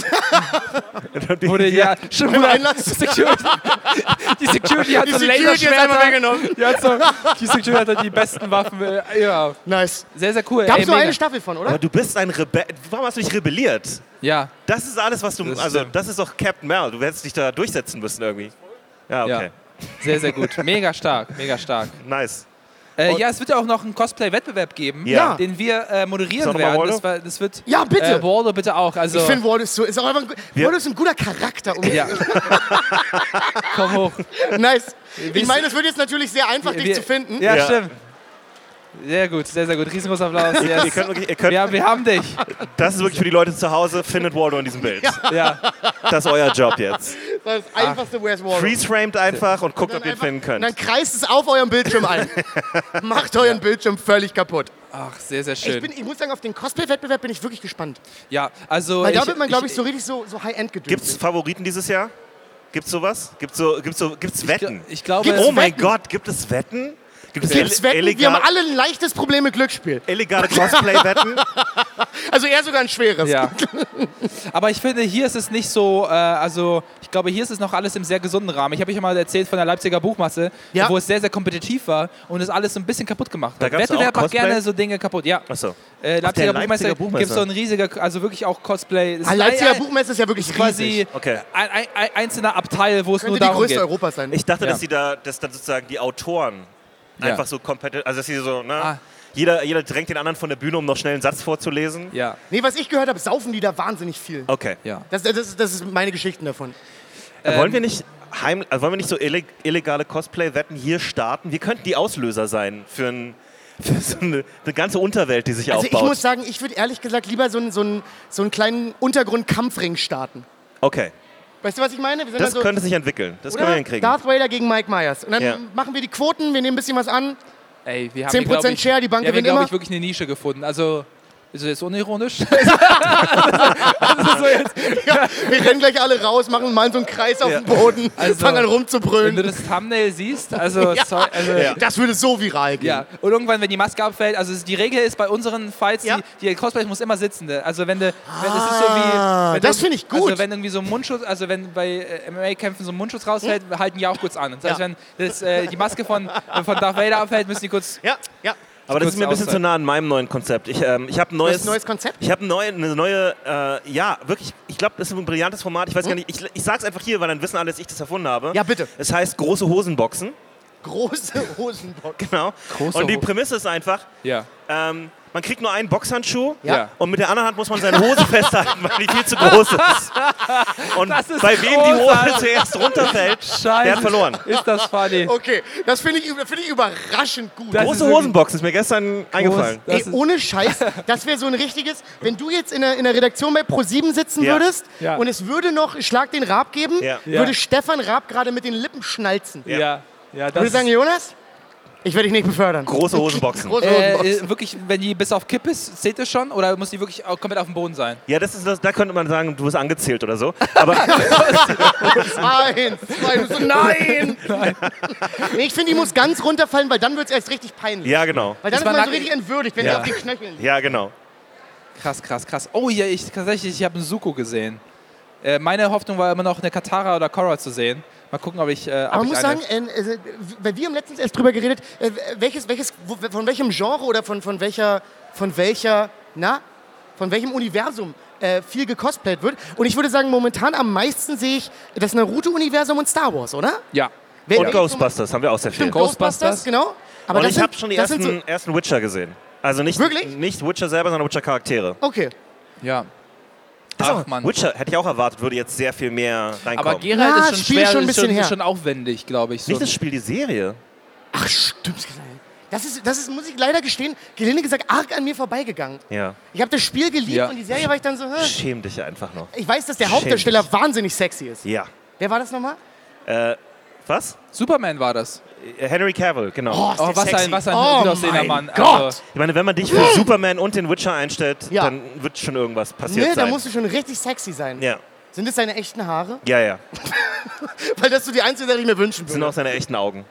Wurde, ja, schon Beim wurde Einlass. Security, die Security hat Die so Security ist Laserschwerter. einmal weggenommen. Die, hat so, die Security hat die besten Waffen. äh, Ja, Nice. sehr, sehr cool. Gab Ey, es nur mega. eine Staffel von, oder? Aber du bist ein Rebell. Warum hast du nicht rebelliert? Ja, Das ist alles, was du. Das also, stimmt. das ist doch Captain Mel. Du hättest dich da durchsetzen müssen irgendwie. Ja, okay. ja. Sehr, sehr gut. Mega stark, mega stark. Nice. Äh, ja, es wird ja auch noch einen Cosplay-Wettbewerb geben, Ja. den wir äh, moderieren Ist auch noch mal werden. Waldo? Das, war, das wird Ja, bitte. Äh, Waldo bitte auch. Also, Ich finde, Waldo ist, so, ist auch einfach ein, gu- Wir- Waldo ist ein guter Charakter. Um ja. Komm hoch. Nice. Ich meine, es wird jetzt natürlich sehr einfach, dich Wir- zu finden. Ja, Ja. stimmt. Sehr gut, sehr, sehr gut. Riesengroßer Applaus. Yes. Ihr könnt wirklich, ihr könnt, Ja, wir haben dich. das ist wirklich für die Leute zu Hause. Findet Waldo in diesem Bild. Ja. Das ist euer Job jetzt. Das ist das einfachste Where's Waldo. Freeze-framed einfach und guckt, ob ihr ihn Einfach- finden Und könnt. dann kreist es auf eurem Bildschirm ein. Macht euren Bildschirm völlig kaputt. Ach, sehr, sehr Ich, schön. bin, ich muss sagen, auf den Cosplay-Wettbewerb bin ich wirklich gespannt. Ja, also Weil da ich- wird man, glaube ich, so richtig so, so High-End gedünstet. Gibt's Favoriten dieses Jahr? Gibt's sowas? Gibt's so, gibt's so, gibt's Wetten? Ich glaube, Gibt's Oh mein Wetten? Gott, gibt es Wetten? Gibt es Gibt's ille- Wetten? Wir illegal- haben alle ein leichtes Problem mit Glücksspiel. illegale Cosplay-Wetten? Also eher sogar ein schweres. Ja. Aber ich finde, hier ist es nicht so, äh, also ich glaube, hier ist es noch alles im sehr gesunden Rahmen. Ich habe euch ja mal erzählt von der Leipziger Buchmasse, Ja. wo es sehr, sehr kompetitiv war und es alles so ein bisschen kaputt gemacht Da hat. gab's Wettbewerb auch macht Cosplay? gerne so Dinge kaputt, ja. Achso. Äh, Leipziger, der Buchmesse, Leipziger Buchmesse. gibt es so ein riesiger, also wirklich auch Cosplay. Das Ah, ist Leipziger ein- ein- Buchmesse ist ja wirklich quasi riesig. Okay. ein, ein, ein einzelner Abteil, wo es Könnte nur die darum größte geht. Europas sein. Ich dachte, Ja. dass die da, dass dann sozusagen die Autoren Ja. einfach so kompetent, also dass sie so, ne? Ah. Jeder, jeder drängt den anderen von der Bühne, um noch schnell einen Satz vorzulesen. Ja, Nee, was ich gehört habe, saufen die da wahnsinnig viel. Okay. ja. Das, das, ist- das ist meine Geschichten davon. Äh, wollen wir nicht heim, also wollen wir nicht so illeg illegale Cosplay-Wetten hier starten? Wir könnten die Auslöser sein für, ein, für so eine, eine ganze Unterwelt, die sich Also ich aufbaut. muss sagen, ich würde ehrlich gesagt lieber so einen, so einen, so einen kleinen Untergrund-Kampfring starten. Okay. Weißt du, was ich meine? Wir sind Das dann so, könnte sich entwickeln. Das können wir oder? hinkriegen. Darth Vader gegen Mike Myers. Und dann Ja. machen wir die Quoten, wir nehmen ein bisschen was an. Ey, wir haben zehn hier, glaub Prozent ich, Share, die Bank wir haben hier, gewinnt glaube immer. ich, wirklich eine Nische gefunden. Also, ist das jetzt unironisch? also so jetzt, Ja, wir rennen gleich alle raus, machen mal so einen Kreis auf Ja. dem Boden, Also, fangen an wenn du rumzubrüllen. das Thumbnail siehst, also, Ja. sorry, also Ja. Das würde so viral gehen. ja. Und irgendwann, wenn die Maske abfällt, also es- die Regel ist bei unseren Fights, Ja. die, die Cosplay muss immer sitzende. Also wenn du, wenn es ist so wie, Ah, wenn das du- finde ich gut. Also wenn irgendwie so ein Mundschutz, also wenn bei äh, M M A-Kämpfen so ein Mundschutz rausfällt, halten die auch kurz an. Das heißt, Ja. wenn das, äh, die Maske von, von Darth Vader abfällt, müssen die kurz. Ja, ja. Aber das kurz ist mir ein bisschen Auszeit. zu nah an meinem neuen Konzept. Ich, ähm, ich habe ein Du hast neues, ein neues Konzept? Ich habe ein neue, eine neue, äh, ja, wirklich, ich glaube, das ist ein brillantes Format. Ich weiß gar nicht, ich, ich sag's einfach hier, weil dann wissen alle, dass ich das erfunden habe. Ja, bitte. Es heißt große Hosenboxen. Große Hosenbock. Genau. Große Und die Ho- Prämisse ist einfach, Ja. ähm, man kriegt nur einen Boxhandschuh Ja. und mit der anderen Hand muss man seine Hose festhalten, weil die viel zu groß ist. Und Das ist bei wem die Hose großartig. zuerst runterfällt, der hat verloren. Ist das funny? Okay, das finde ich, find ich überraschend gut. Das Große ist wirklich- Hosenboxen ist mir gestern eingefallen. Das Ey, ist- ohne Scheiß, das wäre so ein richtiges, wenn du jetzt in der, in der Redaktion bei ProSieben sitzen Ja. würdest Ja. und es würde noch Schlag den Raab geben, Ja. Ja. würde Stefan Raab gerade mit den Lippen schnalzen. Ja. Ja, das Würde ich sagen, Jonas, ich werde dich nicht befördern. Große Hosenboxen. Große Äh, Hosenboxen. äh, wirklich, wenn die bis auf Kipp ist, seht ihr schon? Oder muss die wirklich auch komplett auf dem Boden sein? Ja, das ist das, da könnte man sagen, du bist angezählt oder so. Aber Eins, zwei, du so, nein! Nee, ich finde, die muss ganz runterfallen, weil dann wird es erst richtig peinlich. ja, genau. Weil dann Ist ist man man so nackig- richtig entwürdigt, wenn Ja. die auf den Knöcheln liegt. Ja, genau. Krass, krass, krass. Oh ja, ich tatsächlich, ich habe einen Suko gesehen. Äh, meine Hoffnung war immer noch eine Katara oder Korra zu sehen. Mal gucken, ob ich. Äh, ob Aber man ich muss eine- sagen, äh, äh, weil wir haben letztens erst drüber geredet, äh, welches, welches, wo, von welchem Genre oder von, von welcher, von welcher, na, von welchem Universum äh, viel gecosplayt wird. Und ich würde sagen, momentan am meisten sehe ich das Naruto-Universum und Star Wars, oder? Ja. Wer- Und wer- Ghostbusters haben wir auch sehr viel. Stimmt, Ghostbusters, genau. Aber Und das ich sind- habe schon die das sind ersten, ersten Witcher gesehen. Also nicht, Wirklich? nicht Witcher selber, sondern Witcher-Charaktere. So, okay. Ja. Ach, Ach, Mann. Witcher hätte ich auch erwartet, würde jetzt sehr viel mehr reinkommen. Aber Geralt Ja, ist das schon Spiel schwer, ist schon ein ist bisschen schon, her. schon aufwendig, glaube ich. So. nicht das Spiel, die Serie. Ach, stimmt. Das ist, das ist, muss ich leider gestehen, gelinde gesagt, arg an mir vorbeigegangen. Ja. Ich habe das Spiel geliebt Ja. und die Serie war ich dann so, hä? Schäm dich einfach noch. Ich weiß, dass der Schäm Hauptdarsteller dich. wahnsinnig sexy ist. Ja. Wer war das nochmal? Äh, was? Superman war das. Äh, Henry Cavill, genau. Oh, ist Oh, der was sexy. ein, was ein Oh gut aussehender mein Mann. Gott. Also, Ich meine, wenn man dich für Superman und den Witcher einstellt, Ja. dann wird schon irgendwas passiert Nee, da sein. musst du schon richtig sexy sein. ja. Sind das seine echten Haare? Ja, ja. Weil das so die einzige Sache, die ich mir wünschen Das sind würde. auch seine echten Augen.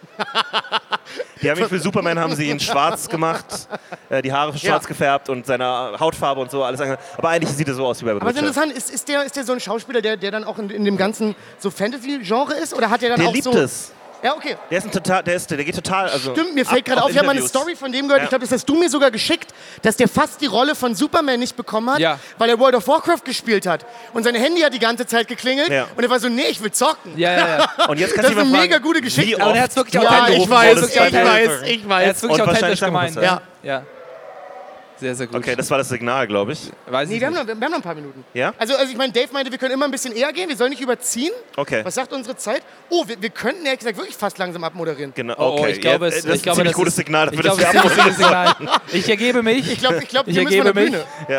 Die haben ihn für Superman haben sie ihn schwarz gemacht, äh, die Haare schwarz Ja. gefärbt und seine Hautfarbe und so alles. ange- Aber eigentlich sieht er so aus wie bei Aber es ist Witcher. interessant, ist, ist, der, ist der so ein Schauspieler, der, der dann auch in, in dem ganzen so Fantasy-Genre ist? Oder hat der dann Der auch liebt so... es. Ja, okay. Der ist ein total, der ist, der geht total, also... Stimmt, mir fällt gerade auf, ich habe mal eine Story von dem gehört, Ja. ich glaube, das hast du mir sogar geschickt, dass der fast die Rolle von Superman nicht bekommen hat, Ja. weil er World of Warcraft gespielt hat. Und sein Handy hat die ganze Zeit geklingelt Ja. und er war so, nee, ich will zocken. Ja, ja, ja. Und jetzt Das kannst ist du eine mal mega fragen, gute Geschichte. wie Aber oft er hat's wirklich du authentisch- Ja, ich angerufen weiß, wurdest ich bei der- weiß, ich Er weiß. hat's wirklich Und authentisch wahrscheinlich gemeint. sagen wir Ja. es, ja. Sehr, sehr gut. Okay, das war das Signal, glaube ich. Weiß Nee, ich wir haben, nicht. noch, wir haben noch ein paar Minuten. Ja? Also, also ich meine, Dave meinte, wir können immer ein bisschen eher gehen, wir sollen nicht überziehen. Okay. Was sagt unsere Zeit? Oh, wir, wir könnten ehrlich gesagt wirklich fast langsam abmoderieren. Genau, Oh, okay. ich glaube, ja, es, das ist ich glaube, ein ziemlich das gutes ist, Signal ich dafür, glaube, dass es wir ist ein gutes abmoderieren. Signal. Ich ergebe mich. Ich glaube, ich glaub, Ich wir müssen von der ergebe mich. Bühne. Ja.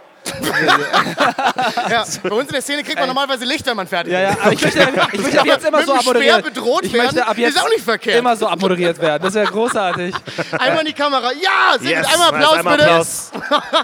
Ja, bei uns in der Szene kriegt man normalerweise Licht, wenn man fertig Ja, ja, ist. aber ich möchte, ich möchte ab jetzt immer Mit so dem Speer abmoderiert. bedroht Ich möchte werden, ab jetzt ist auch nicht verkehrt. immer so abmoderiert werden. Das wäre großartig. Einmal in die Kamera. Ja, sehr Yes, gut. Einmal Applaus, einmal bitte. Applaus.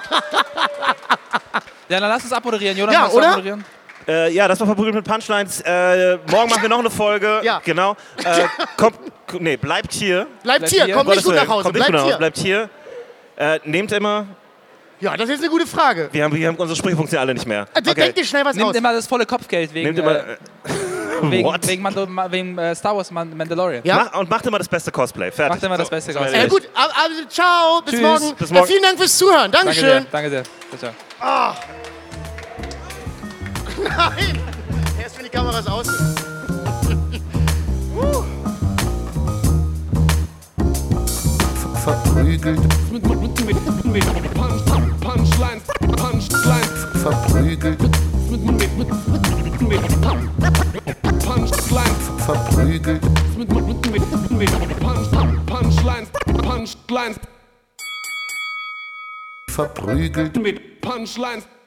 Ja, dann lass uns abmoderieren. Jonas, Ja, magst du oder? abmoderieren? Äh, ja, das war verprügelt mit Punchlines. Äh, morgen machen wir noch eine Folge. Ja. Genau. Äh, kommt, nee, bleibt hier. Bleibt Bleibt hier, hier. kommt nicht Gottes gut nach Willen, Hause. Kommt nicht Bleibt gut nach Hause. hier. Bleibt hier. Äh, nehmt immer. Ja, das ist eine gute Frage. Wir haben, wir haben unsere Sprüche funktionieren alle nicht mehr. Äh, Denk dir schnell was Nimmt aus. immer das volle Kopfgeld wegen, Nehmt immer. äh, wegen, What? wegen, Mando, wegen äh, Star Wars Man Mandalorian. Ja? Mach, und macht immer das beste Cosplay. Fertig. Macht immer das So, beste das war Cosplay. Äh, ehrlich. gut, also ciao, bis Tschüss. morgen. Bis morgen. Äh, vielen Dank fürs Zuhören. Danke sehr. Dankeschön. Danke sehr. Ciao, ciao. Nein, erst wenn die Kameras aus sind. Verprügelt, Mit, mit, mit, mit, mit Punch, Punchlines, Punchlines, verprügelt, mit, mit, mit, mit, mit Punchlines, verprügelt. mit, mit, mit, mit, mit Punch, Punchlines, Punchlines, Verprügelt. mit Punchlines.